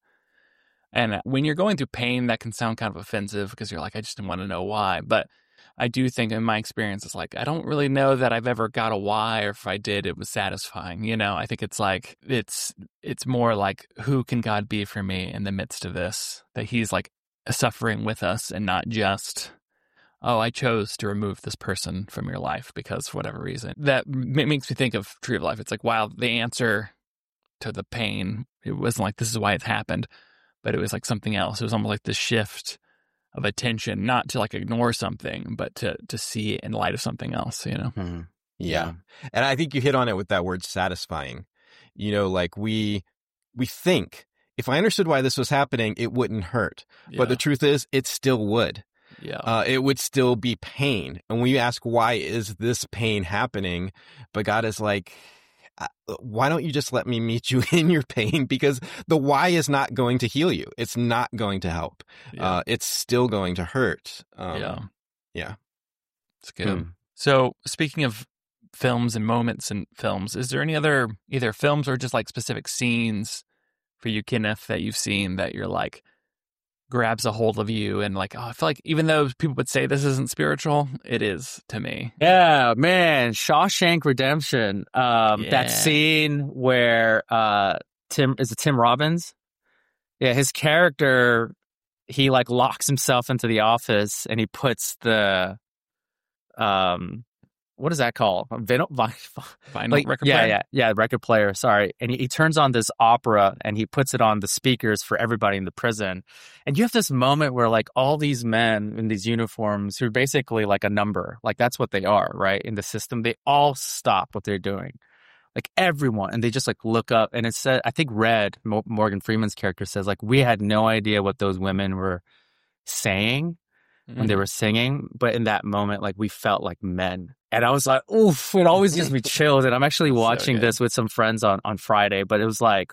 And when you're going through pain, that can sound kind of offensive because you're like, I just want to know why. But I do think in my experience, it's like, I don't really know that I've ever got a why, or if I did, it was satisfying. You know, I think it's like, it's more like, who can God be for me in the midst of this? That he's like suffering with us and not just, oh, I chose to remove this person from your life because for whatever reason. That makes me think of Tree of Life. It's like, wow, the answer to the pain, it wasn't like this is why it's happened, but it was like something else. It was almost like this shift of attention, not to like ignore something, but to see it in light of something else, you know? Mm-hmm. Yeah. And I think you hit on it with that word satisfying. You know, like we think, if I understood why this was happening, it wouldn't hurt. Yeah. But the truth is, it still would. Yeah. It would still be pain. And when you ask, why is this pain happening? But God is like, why don't you just let me meet you in your pain? Because the why is not going to heal you. It's not going to help. Yeah. It's still going to hurt. Yeah. It's good. So speaking of films and moments in films, is there any other either films or just like specific scenes for you, Kenneth, that you've seen that you're like, grabs a hold of you and like, oh, I feel like even though people would say this isn't spiritual, it is to me. Yeah, man. Shawshank Redemption. That scene where Tim Robbins? Yeah, his character, he like locks himself into the office and he puts the what is that called? Vinyl record player? Yeah, record player, sorry. And he turns on this opera and he puts it on the speakers for everybody in the prison. And you have this moment where like all these men in these uniforms who are basically like a number, like that's what they are, right? In the system, they all stop what they're doing. Like everyone, and they just like look up and it said, I think Red, Morgan Freeman's character says like, we had no idea what those women were saying when they were singing, but in that moment, like we felt like men. And I was like, oof, it always gives me chills. And I'm actually watching this with some friends on Friday, but it was like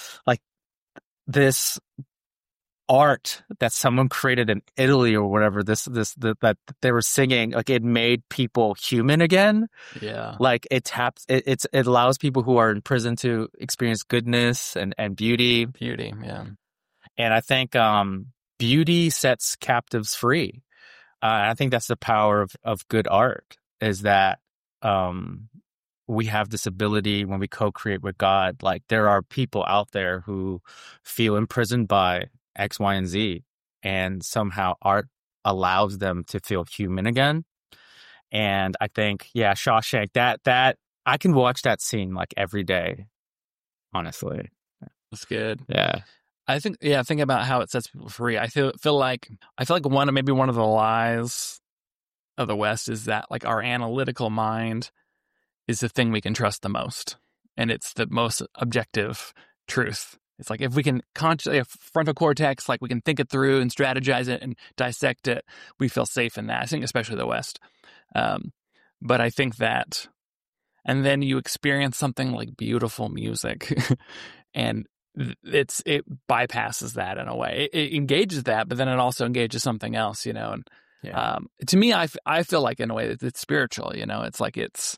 this art that someone created in Italy or whatever, that they were singing, like it made people human again. Yeah. Like it allows people who are in prison to experience goodness and beauty. Beauty, yeah. And I think beauty sets captives free. I think that's the power of good art, is that we have this ability when we co-create with God. Like there are people out there who feel imprisoned by X, Y, and Z, and somehow art allows them to feel human again. And I think, Shawshank, that I can watch that scene like every day, honestly. That's good. Yeah. I think, think about how it sets people free. I feel like one of the lies of the West is that like our analytical mind is the thing we can trust the most, and it's the most objective truth. It's like if we can consciously, frontal cortex, like we can think it through and strategize it and dissect it, we feel safe in that. I think especially the West. But I think that, and then you experience something like beautiful music, and it bypasses that in a way. It engages that, but then it also engages something else, you know. And to me, I feel like in a way that it's spiritual, you know. It's like it's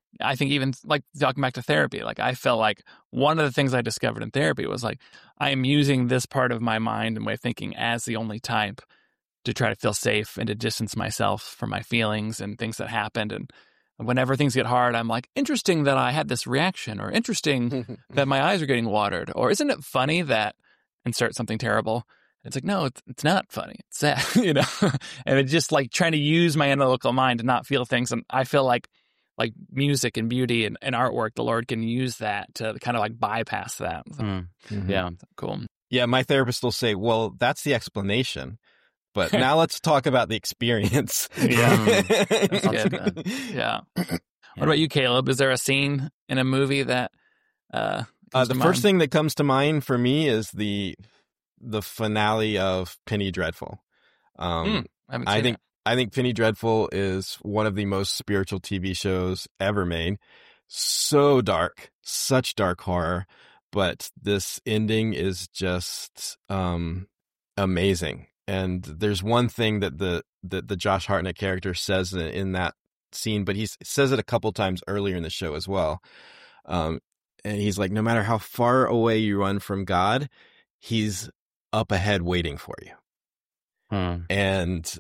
I think even like talking back to therapy, like I felt like one of the things I discovered in therapy was like, I am using this part of my mind and way of thinking as the only type to try to feel safe and to distance myself from my feelings and things that happened. And whenever things get hard, I'm like, interesting that I had this reaction, or interesting that my eyes are getting watered, or isn't it funny that insert something terrible? It's like, no, it's not funny. It's sad, and it's just like trying to use my analytical mind to not feel things. And I feel like music and beauty and artwork, the Lord can use that to kind of like bypass that. So, yeah, cool. Yeah, my therapist will say, well, that's the explanation. But now let's talk about the experience. Yeah. That's good. Yeah. What about you, Caleb? Is there a scene in a movie that the first thing that comes to mind for me is the finale of Penny Dreadful. I think Penny Dreadful is one of the most spiritual TV shows ever made. So dark, such dark horror, but this ending is just amazing. And there's one thing that the Josh Hartnett character says in that scene, but he says it a couple times earlier in the show as well. And he's like, no matter how far away you run from God, he's up ahead waiting for you. And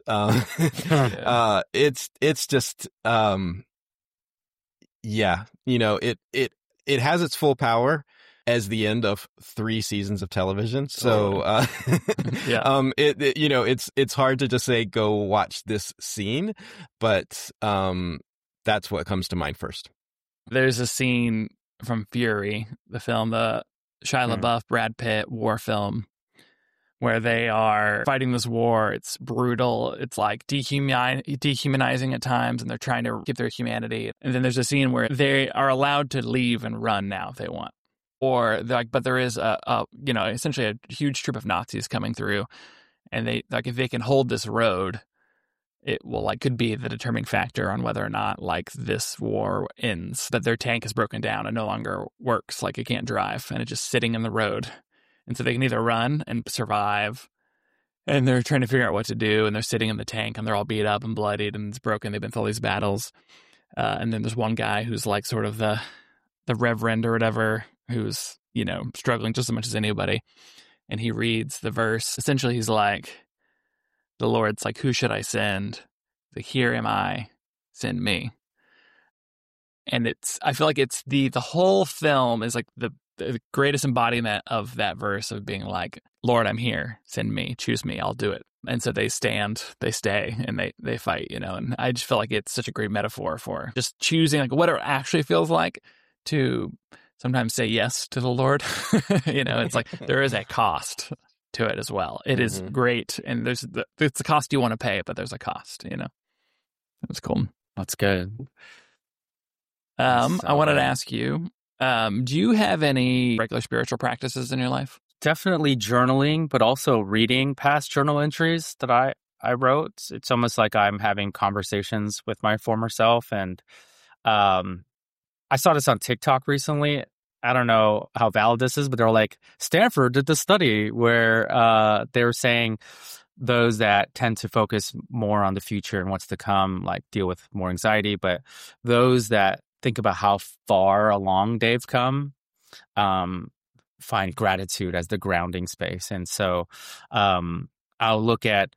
it's just it has its full power as the end of 3 seasons of television. So it's hard to just say go watch this scene, but that's what comes to mind first. There's a scene from Fury, the film, the Shia LaBeouf, Brad Pitt war film, where they are fighting this war. It's brutal. It's like dehumanizing at times, and they're trying to keep their humanity. And then there's a scene where they are allowed to leave and run now if they want. Or but there is essentially a huge troop of Nazis coming through, and they if they can hold this road, it will could be the determining factor on whether or not this war ends. That their tank is broken down and no longer works, it can't drive, and it's just sitting in the road. And so they can either run and survive, and they're trying to figure out what to do, and they're sitting in the tank, and they're all beat up and bloodied, and it's broken. They've been through all these battles, and then there's one guy who's sort of the reverend or whatever, who's struggling just as much as anybody, and he reads the verse. Essentially, he's like, the Lord's like, who should I send? Like, here am I, send me. And I feel like it's the whole film is the greatest embodiment of that verse of being like, Lord, I'm here, send me, choose me, I'll do it. And so they stay, and they fight, and I just feel like it's such a great metaphor for just choosing what it actually feels like to sometimes say yes to the Lord. It's there is a cost to it as well. It is great, and it's the cost you want to pay, but there's a cost. It was cool. That's good. I wanted to ask you, do you have any regular spiritual practices in your life? Definitely journaling, but also reading past journal entries that I wrote. It's almost like I'm having conversations with my former self. And I saw this on TikTok recently. I don't know how valid this is, but they're like, Stanford did this study where they were saying those that tend to focus more on the future and what's to come, deal with more anxiety. But those that think about how far along they've come, find gratitude as the grounding space. And so I'll look at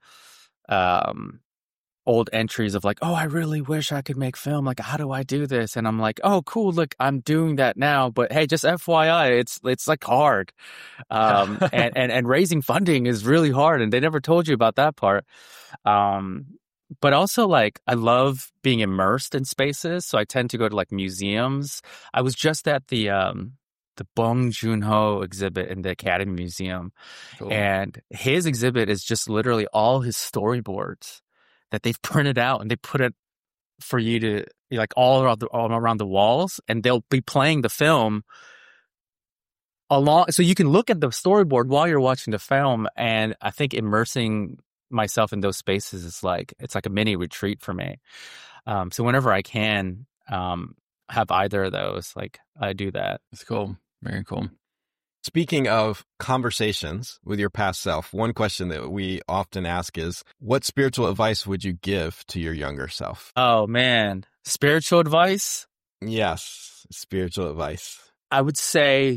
old entries of oh, I really wish I could make film. How do I do this? And I'm like, oh, cool. Look, I'm doing that now. But hey, just FYI, it's hard. And raising funding is really hard. And they never told you about that part. But also, I love being immersed in spaces. So I tend to go to museums. I was just at the Bong Joon-ho exhibit in the Academy Museum. Cool. And his exhibit is just literally all his storyboards that they've printed out, and they put it for you to all around the walls, and they'll be playing the film along, so you can look at the storyboard while you're watching the film. And I think immersing myself in those spaces is it's like a mini retreat for me. So whenever I can have either of those, I do that. It's cool. Very cool. Speaking of conversations with your past self, one question that we often ask is, what spiritual advice would you give to your younger self? Oh, man. Spiritual advice? Yes, spiritual advice. I would say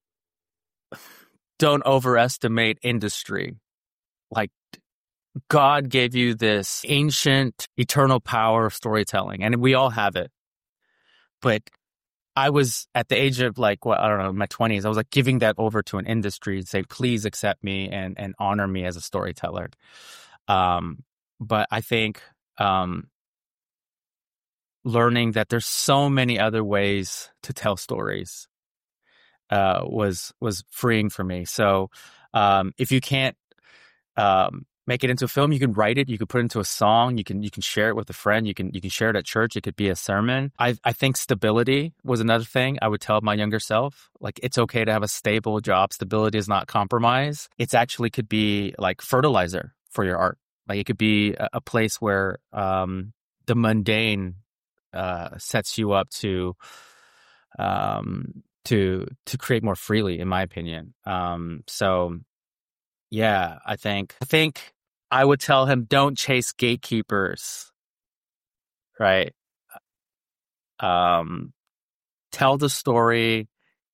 don't overestimate industry. Like, God gave you this ancient, eternal power of storytelling, and we all have it. But I was at the age of I don't know, my 20s, I was like giving that over to an industry and say, please accept me and honor me as a storyteller. But I think learning that there's so many other ways to tell stories was freeing for me. So if you can't make it into a film, you can write it, you can put it into a song, you can share it with a friend, you can share it at church, it could be a sermon. I think stability was another thing I would tell my younger self. Like, it's okay to have a stable job. Stability is not compromise. It's actually could be like fertilizer for your art. Like, it could be a place where the mundane sets you up to create more freely, in my opinion. So yeah, I think I would tell him, don't chase gatekeepers, right? Tell the story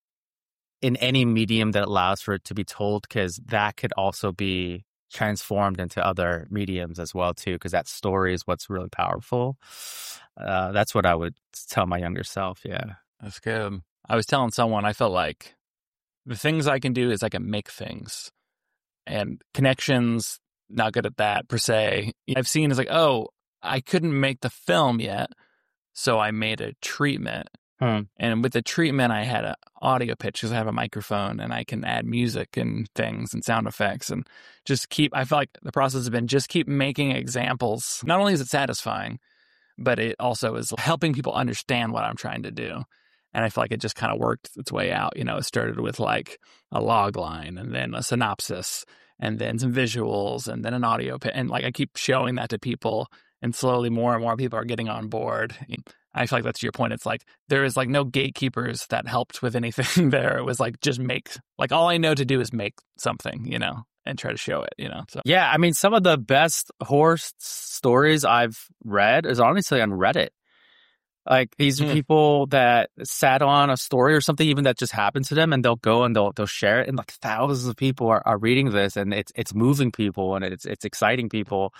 in any medium that allows for it to be told, because that could also be transformed into other mediums as well too, because that story is what's really powerful. That's what I would tell my younger self. Yeah, that's good. I was telling someone, I felt like the things I can do is I can make things, and connections, not good at that per se. I've seen is like, oh, I couldn't make the film yet, so I made a treatment. And with the treatment, I had an audio pitch because I have a microphone and I can add music and things and sound effects and I feel like the process has been just keep making examples. Not only is it satisfying, but it also is helping people understand what I'm trying to do. And I feel like it just kind of worked its way out. You know, it started with like a log line and then a synopsis and then some visuals and then an audio pitch. And like I keep showing that to people, and slowly more and more people are getting on board. I feel like that's your point. It's like there is like no gatekeepers that helped with anything there. It was like just like all I know to do is make something, you know, and try to show it, you know. So yeah, I mean, some of the best horror stories I've read is honestly on Reddit. Like these people that sat on a story or something even that just happened to them, and they'll go and they'll share it, and like thousands of people are reading this, and it's moving people and it's exciting people.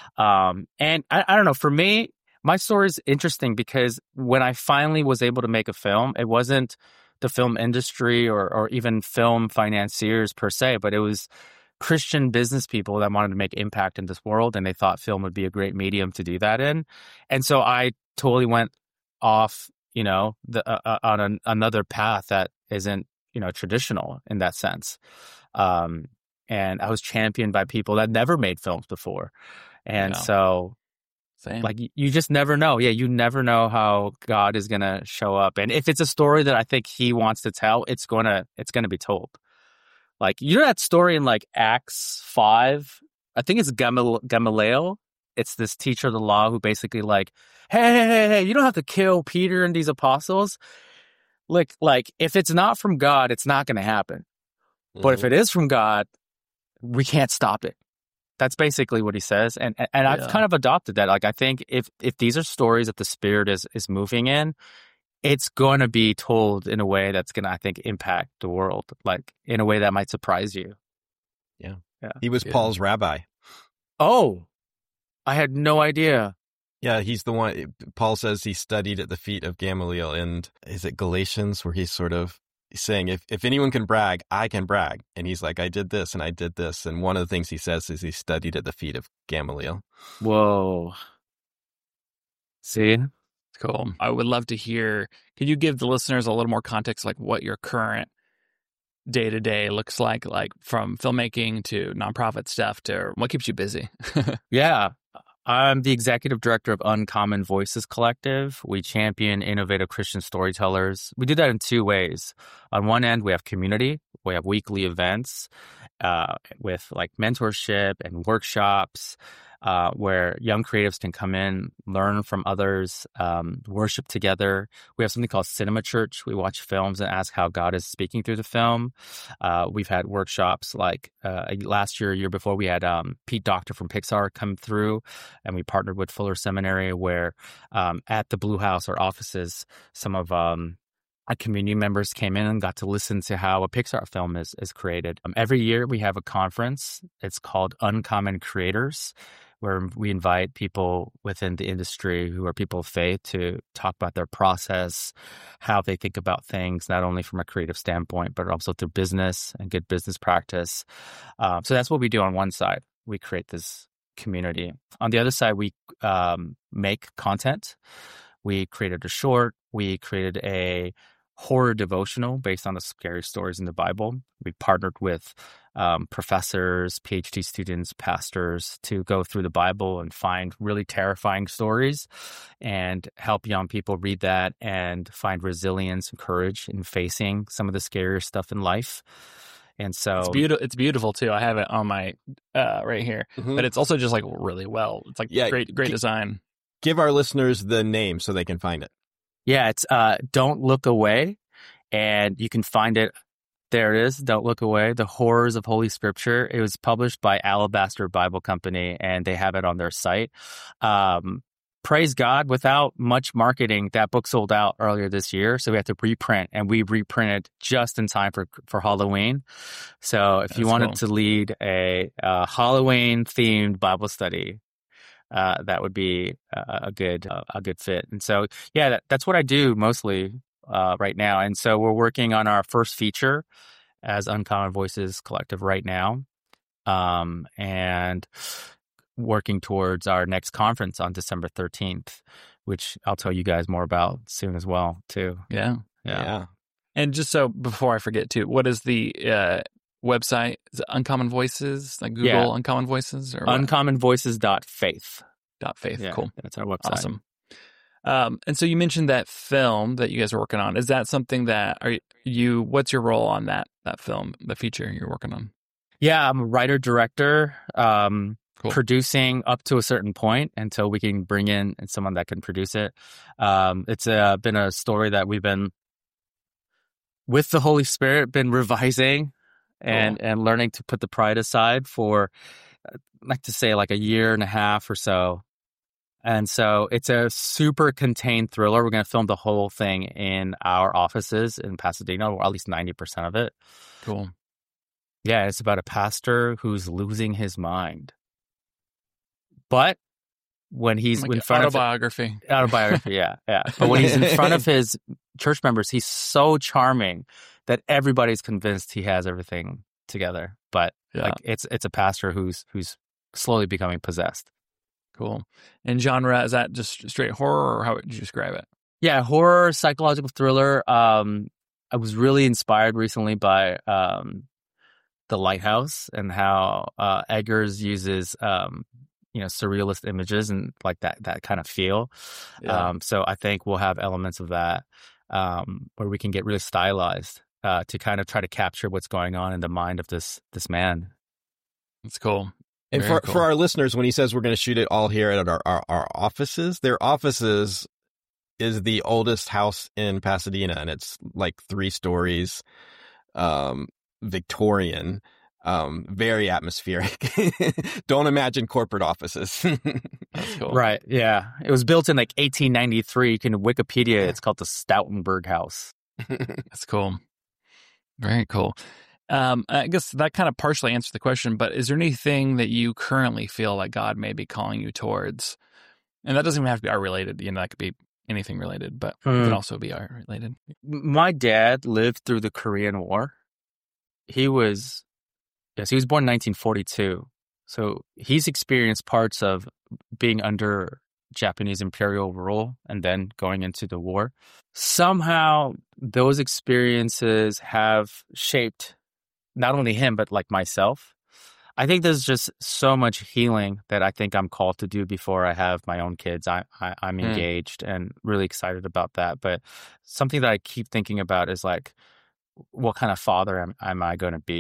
And I don't know, for me, my story is interesting because when I finally was able to make a film, it wasn't the film industry or even film financiers per se, but it was Christian business people that wanted to make impact in this world, and they thought film would be a great medium to do that in. And so I totally went off, you know, on another path that isn't, you know, traditional in that sense. And I was championed by people that never made films before. And so same. Like you just never know. Yeah, you never know how God is going to show up. And if it's a story that I think he wants to tell, it's going to be told. Like, you know that story in like Acts 5? I think it's Gamaliel. It's this teacher of the law who basically like, hey, you don't have to kill Peter and these apostles. Like if it's not from God, it's not going to happen. But if it is from God, we can't stop it. That's basically what he says. And I've kind of adopted that. Like, I think if these are stories that the Spirit is moving in, it's going to be told in a way that's going to, I think, impact the world, like in a way that might surprise you. Yeah. He was Paul's rabbi. Oh, I had no idea. Yeah, he's the one. Paul says he studied at the feet of Gamaliel. And is it Galatians where he's sort of saying, if anyone can brag, I can brag. And he's like, I did this and I did this. And one of the things he says is he studied at the feet of Gamaliel. Whoa. See? Cool. I would love to hear, could you give the listeners a little more context, like what your current day-to-day looks like from filmmaking to nonprofit stuff to what keeps you busy? Yeah. I'm the executive director of Uncommon Voices Collective. We champion innovative Christian storytellers. We do that in two ways. On one end, we have community. We have weekly events with like mentorship and workshops. where young creatives can come in, learn from others, worship together. We have something called Cinema Church. We watch films and ask how God is speaking through the film. We've had workshops like last year before, we had Pete Docter from Pixar come through, and we partnered with Fuller Seminary, where at the Blue House, our offices, some of our community members came in and got to listen to how a Pixar film is created. Every year we have a conference. It's called Uncommon Creators, where we invite people within the industry who are people of faith to talk about their process, how they think about things, not only from a creative standpoint, but also through business and good business practice. So that's what we do on one side. We create this community. On the other side, we make content. We created a short. We created a horror devotional based on the scary stories in the Bible. We partnered with professors, PhD students, pastors to go through the Bible and find really terrifying stories and help young people read that and find resilience and courage in facing some of the scarier stuff in life. And so it's beautiful too. I have it on my right here, but it's also just like really well. It's like great design. Give our listeners the name so they can find it. Yeah, it's Don't Look Away, and you can find it. There it is, Don't Look Away, The Horrors of Holy Scripture. It was published by Alabaster Bible Company, and they have it on their site. Praise God, without much marketing, that book sold out earlier this year, so we had to reprint, and we reprinted just in time for Halloween. So if you wanted to lead a Halloween-themed Bible study, that would be a good fit. And so, yeah, that's what I do mostly right now. And so we're working on our first feature as Uncommon Voices Collective right now, and working towards our next conference on December 13th, which I'll tell you guys more about soon as well, too. Yeah. And just so before I forget, too, what is the website? Is it Uncommon Voices? Like Google Uncommon Voices? Or uncommonvoices.faith. .faith. Cool. That's our website. Awesome. And so you mentioned that film that you guys are working on. Is that something that what's your role on that film, the feature you're working on? Yeah, I'm a writer-director, Cool. producing up to a certain point until we can bring in someone that can produce it. It's been a story that we've been, with the Holy Spirit, been revising and learning to put the pride aside for, I'd like to say, like a year and a half or so. And so it's a super contained thriller. We're going to film the whole thing in our offices in Pasadena, or at least 90% of it. Cool. Yeah, it's about a pastor who's losing his mind. But when he's in front autobiography, yeah. But when he's in front of his church members, he's so charming that everybody's convinced he has everything together. But it's a pastor who's slowly becoming possessed. Cool. And genre, is that just straight horror, or how would you describe it? Yeah, horror, psychological thriller. I was really inspired recently by The Lighthouse and how Eggers uses surrealist images and like that kind of feel. Yeah. So I think we'll have elements of that where we can get really stylized to kind of try to capture what's going on in the mind of this man. That's cool. And for our listeners, when he says we're going to shoot it all here at our offices, their offices is the oldest house in Pasadena, and it's like 3 stories, Victorian, very atmospheric. Don't imagine corporate offices. That's cool. Right, yeah. It was built in like 1893. You can Wikipedia, it's called the Stoutenberg House. That's cool. Very cool. I guess that kind of partially answered the question, but is there anything that you currently feel like God may be calling you towards? And that doesn't even have to be art related. That could be anything related, but it can also be art related. My dad lived through the Korean War. He was born in 1942. So he's experienced parts of being under Japanese imperial rule and then going into the war. Somehow those experiences have shaped not only him, but like myself. I think there's just so much healing that I think I'm called to do before I have my own kids. I'm engaged and really excited about that. But something that I keep thinking about is like, what kind of father am I going to be?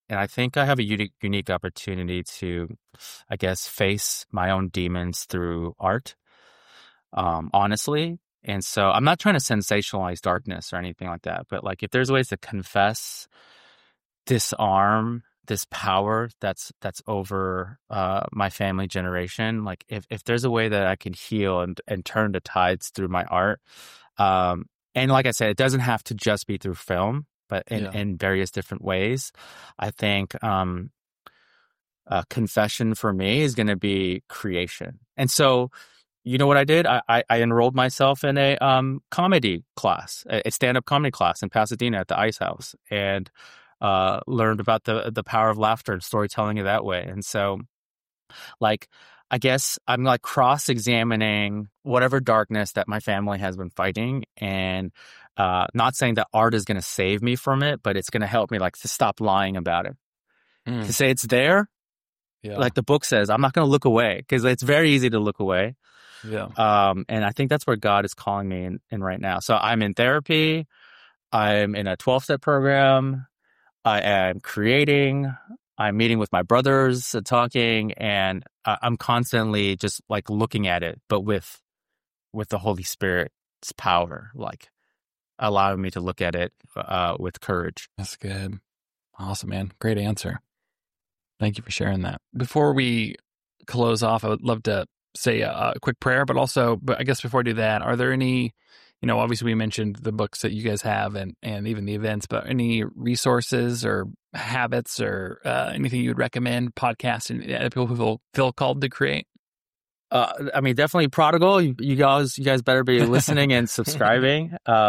I think I have a unique opportunity to, I guess, face my own demons through art, honestly. And so I'm not trying to sensationalize darkness or anything like that, but like if there's ways to confess, disarm this power that's over my family generation, like if there's a way that I can heal and turn the tides through my art, and like I said, it doesn't have to just be through film, but in various different ways. I think confession for me is going to be creation. And so, you know what I did? I enrolled myself in a comedy class, a stand-up comedy class in Pasadena at the Ice House, and learned about the power of laughter and storytelling in that way. And so, like, I guess I'm like cross-examining whatever darkness that my family has been fighting, and not saying that art is going to save me from it, but it's going to help me like to stop lying about it. To say it's there, like the book says, I'm not going to look away, because it's very easy to look away. And I think that's where God is calling me in right now. So I'm in therapy. I'm in a 12-step program. I am creating. I'm meeting with my brothers, talking, and I'm constantly just like looking at it, but with the Holy Spirit's power, like allowing me to look at it with courage. That's good. Awesome, man. Great answer. Thank you for sharing that. Before we close off, I would love to say a quick prayer, but I guess before I do that, are there any, obviously we mentioned the books that you guys have and even the events, but any resources or habits or anything you would recommend, podcasts, and people who feel called to create? I mean, definitely Prodigal. You guys better be listening and subscribing.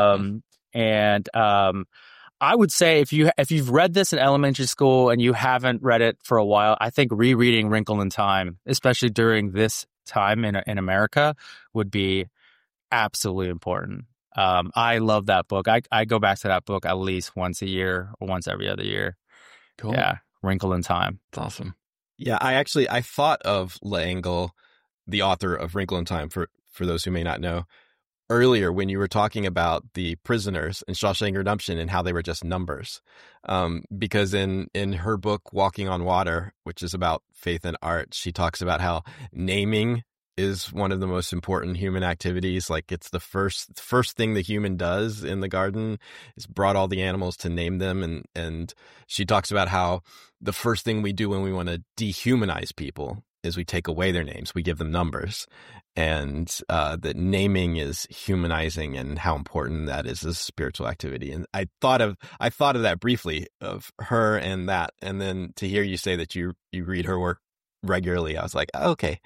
I would say if you've read this in elementary school and you haven't read it for a while, I think rereading Wrinkle in Time, especially during this time in America, would be absolutely important. I love that book. I go back to that book at least once a year or once every other year. Cool. Yeah, Wrinkle in Time. It's awesome. Yeah, I thought of L'Engle, the author of Wrinkle in Time, for those who may not know, earlier when you were talking about the prisoners in Shawshank Redemption and how they were just numbers. Because in her book, Walking on Water, which is about faith and art, she talks about how naming is one of the most important human activities. Like it's the first thing the human does in the garden is brought all the animals to name them. And she talks about how the first thing we do when we want to dehumanize people is we take away their names. We give them numbers. And that naming is humanizing and how important that is as a spiritual activity. And I thought of that briefly, of her and that. And then to hear you say that you read her work regularly, I was like, oh, okay,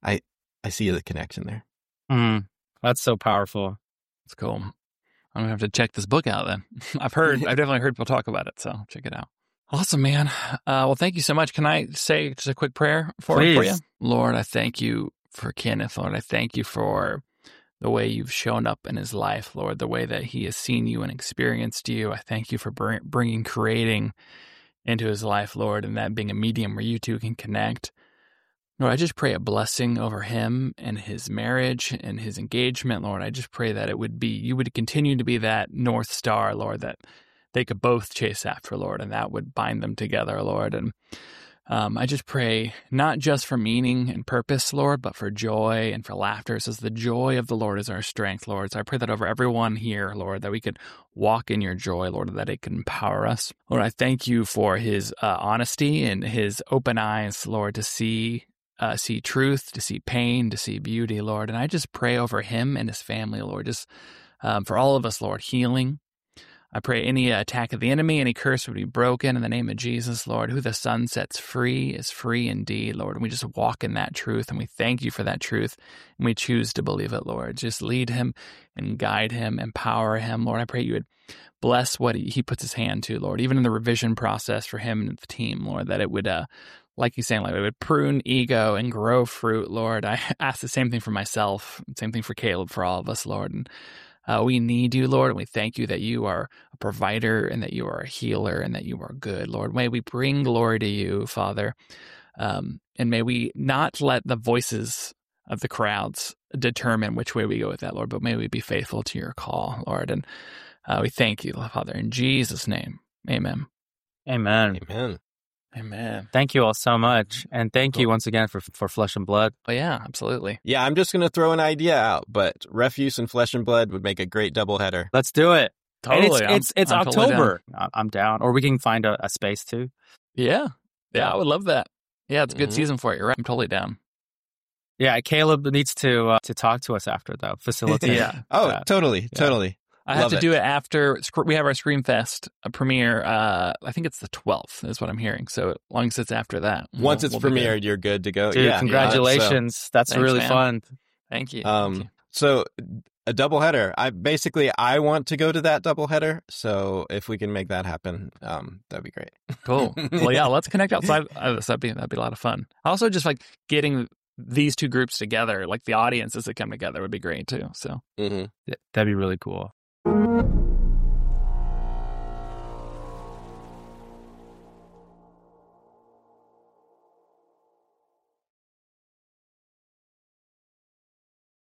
I see the connection there. That's so powerful. It's cool. I'm going to have to check this book out then. I've definitely heard people talk about it, so check it out. Awesome, man. Well, thank you so much. Can I say just a quick prayer for you? Lord, I thank you for Kenneth. Lord, I thank you for the way you've shown up in his life, Lord, the way that he has seen you and experienced you. I thank you for bringing creating into his life, Lord, and that being a medium where you two can connect. Lord, I just pray a blessing over him and his marriage and his engagement, Lord. I just pray that you would continue to be that North Star, Lord, that they could both chase after, Lord, and that would bind them together, Lord. And I just pray not just for meaning and purpose, Lord, but for joy and for laughter. It says the joy of the Lord is our strength, Lord. So I pray that over everyone here, Lord, that we could walk in your joy, Lord, that it can empower us. Lord, I thank you for his honesty and his open eyes, Lord, to see truth, to see pain, to see beauty, Lord. And I just pray over him and his family, Lord, just for all of us, Lord, healing. I pray any attack of the enemy, any curse would be broken in the name of Jesus, Lord. Who the Son sets free is free indeed, Lord. And we just walk in that truth, and we thank you for that truth, and we choose to believe it, Lord. Just lead him and guide him, empower him, Lord. I pray you would bless what he puts his hand to, Lord, even in the revision process for him and the team, Lord, that it would, like you're saying, like it would prune ego and grow fruit, Lord. I ask the same thing for myself, same thing for Caleb, for all of us, Lord. And we need you, Lord, and we thank you that you are a provider and that you are a healer and that you are good, Lord. May we bring glory to you, Father, and may we not let the voices of the crowds determine which way we go with that, Lord, but may we be faithful to your call, Lord. And we thank you, Father, in Jesus' name. Amen. Amen. Amen. Amen. Thank you all so much. And thank you once again for Flesh and Blood. Oh, yeah, absolutely. Yeah, I'm just going to throw an idea out, but Refuse and Flesh and Blood would make a great doubleheader. Let's do it. Totally. And it's I'm totally October. I'm down. Or we can find a space too. Yeah. Yeah, I would love that. Yeah, it's a good Mhm. season for it. You're right. I'm totally down. Yeah, Caleb needs to talk to us after though. Facilitate. Yeah. Oh, totally. I have Love to it. do it after we have our Screamfest premiere. I think it's the 12th is what I'm hearing. So as long as it's after that. Once it's we'll be good. premiered, you're good to go. Dude, Yeah. congratulations. That's Thanks, really man. fun. Thank you. So a doubleheader. I want to go to that doubleheader. So if we can make that happen, that'd be great. Cool. Well, yeah, let's connect outside of this. That'd be a lot of fun. Also, just like getting these two groups together, like the audiences that come together would be great too. So Mm-hmm. Yeah, that'd be really cool.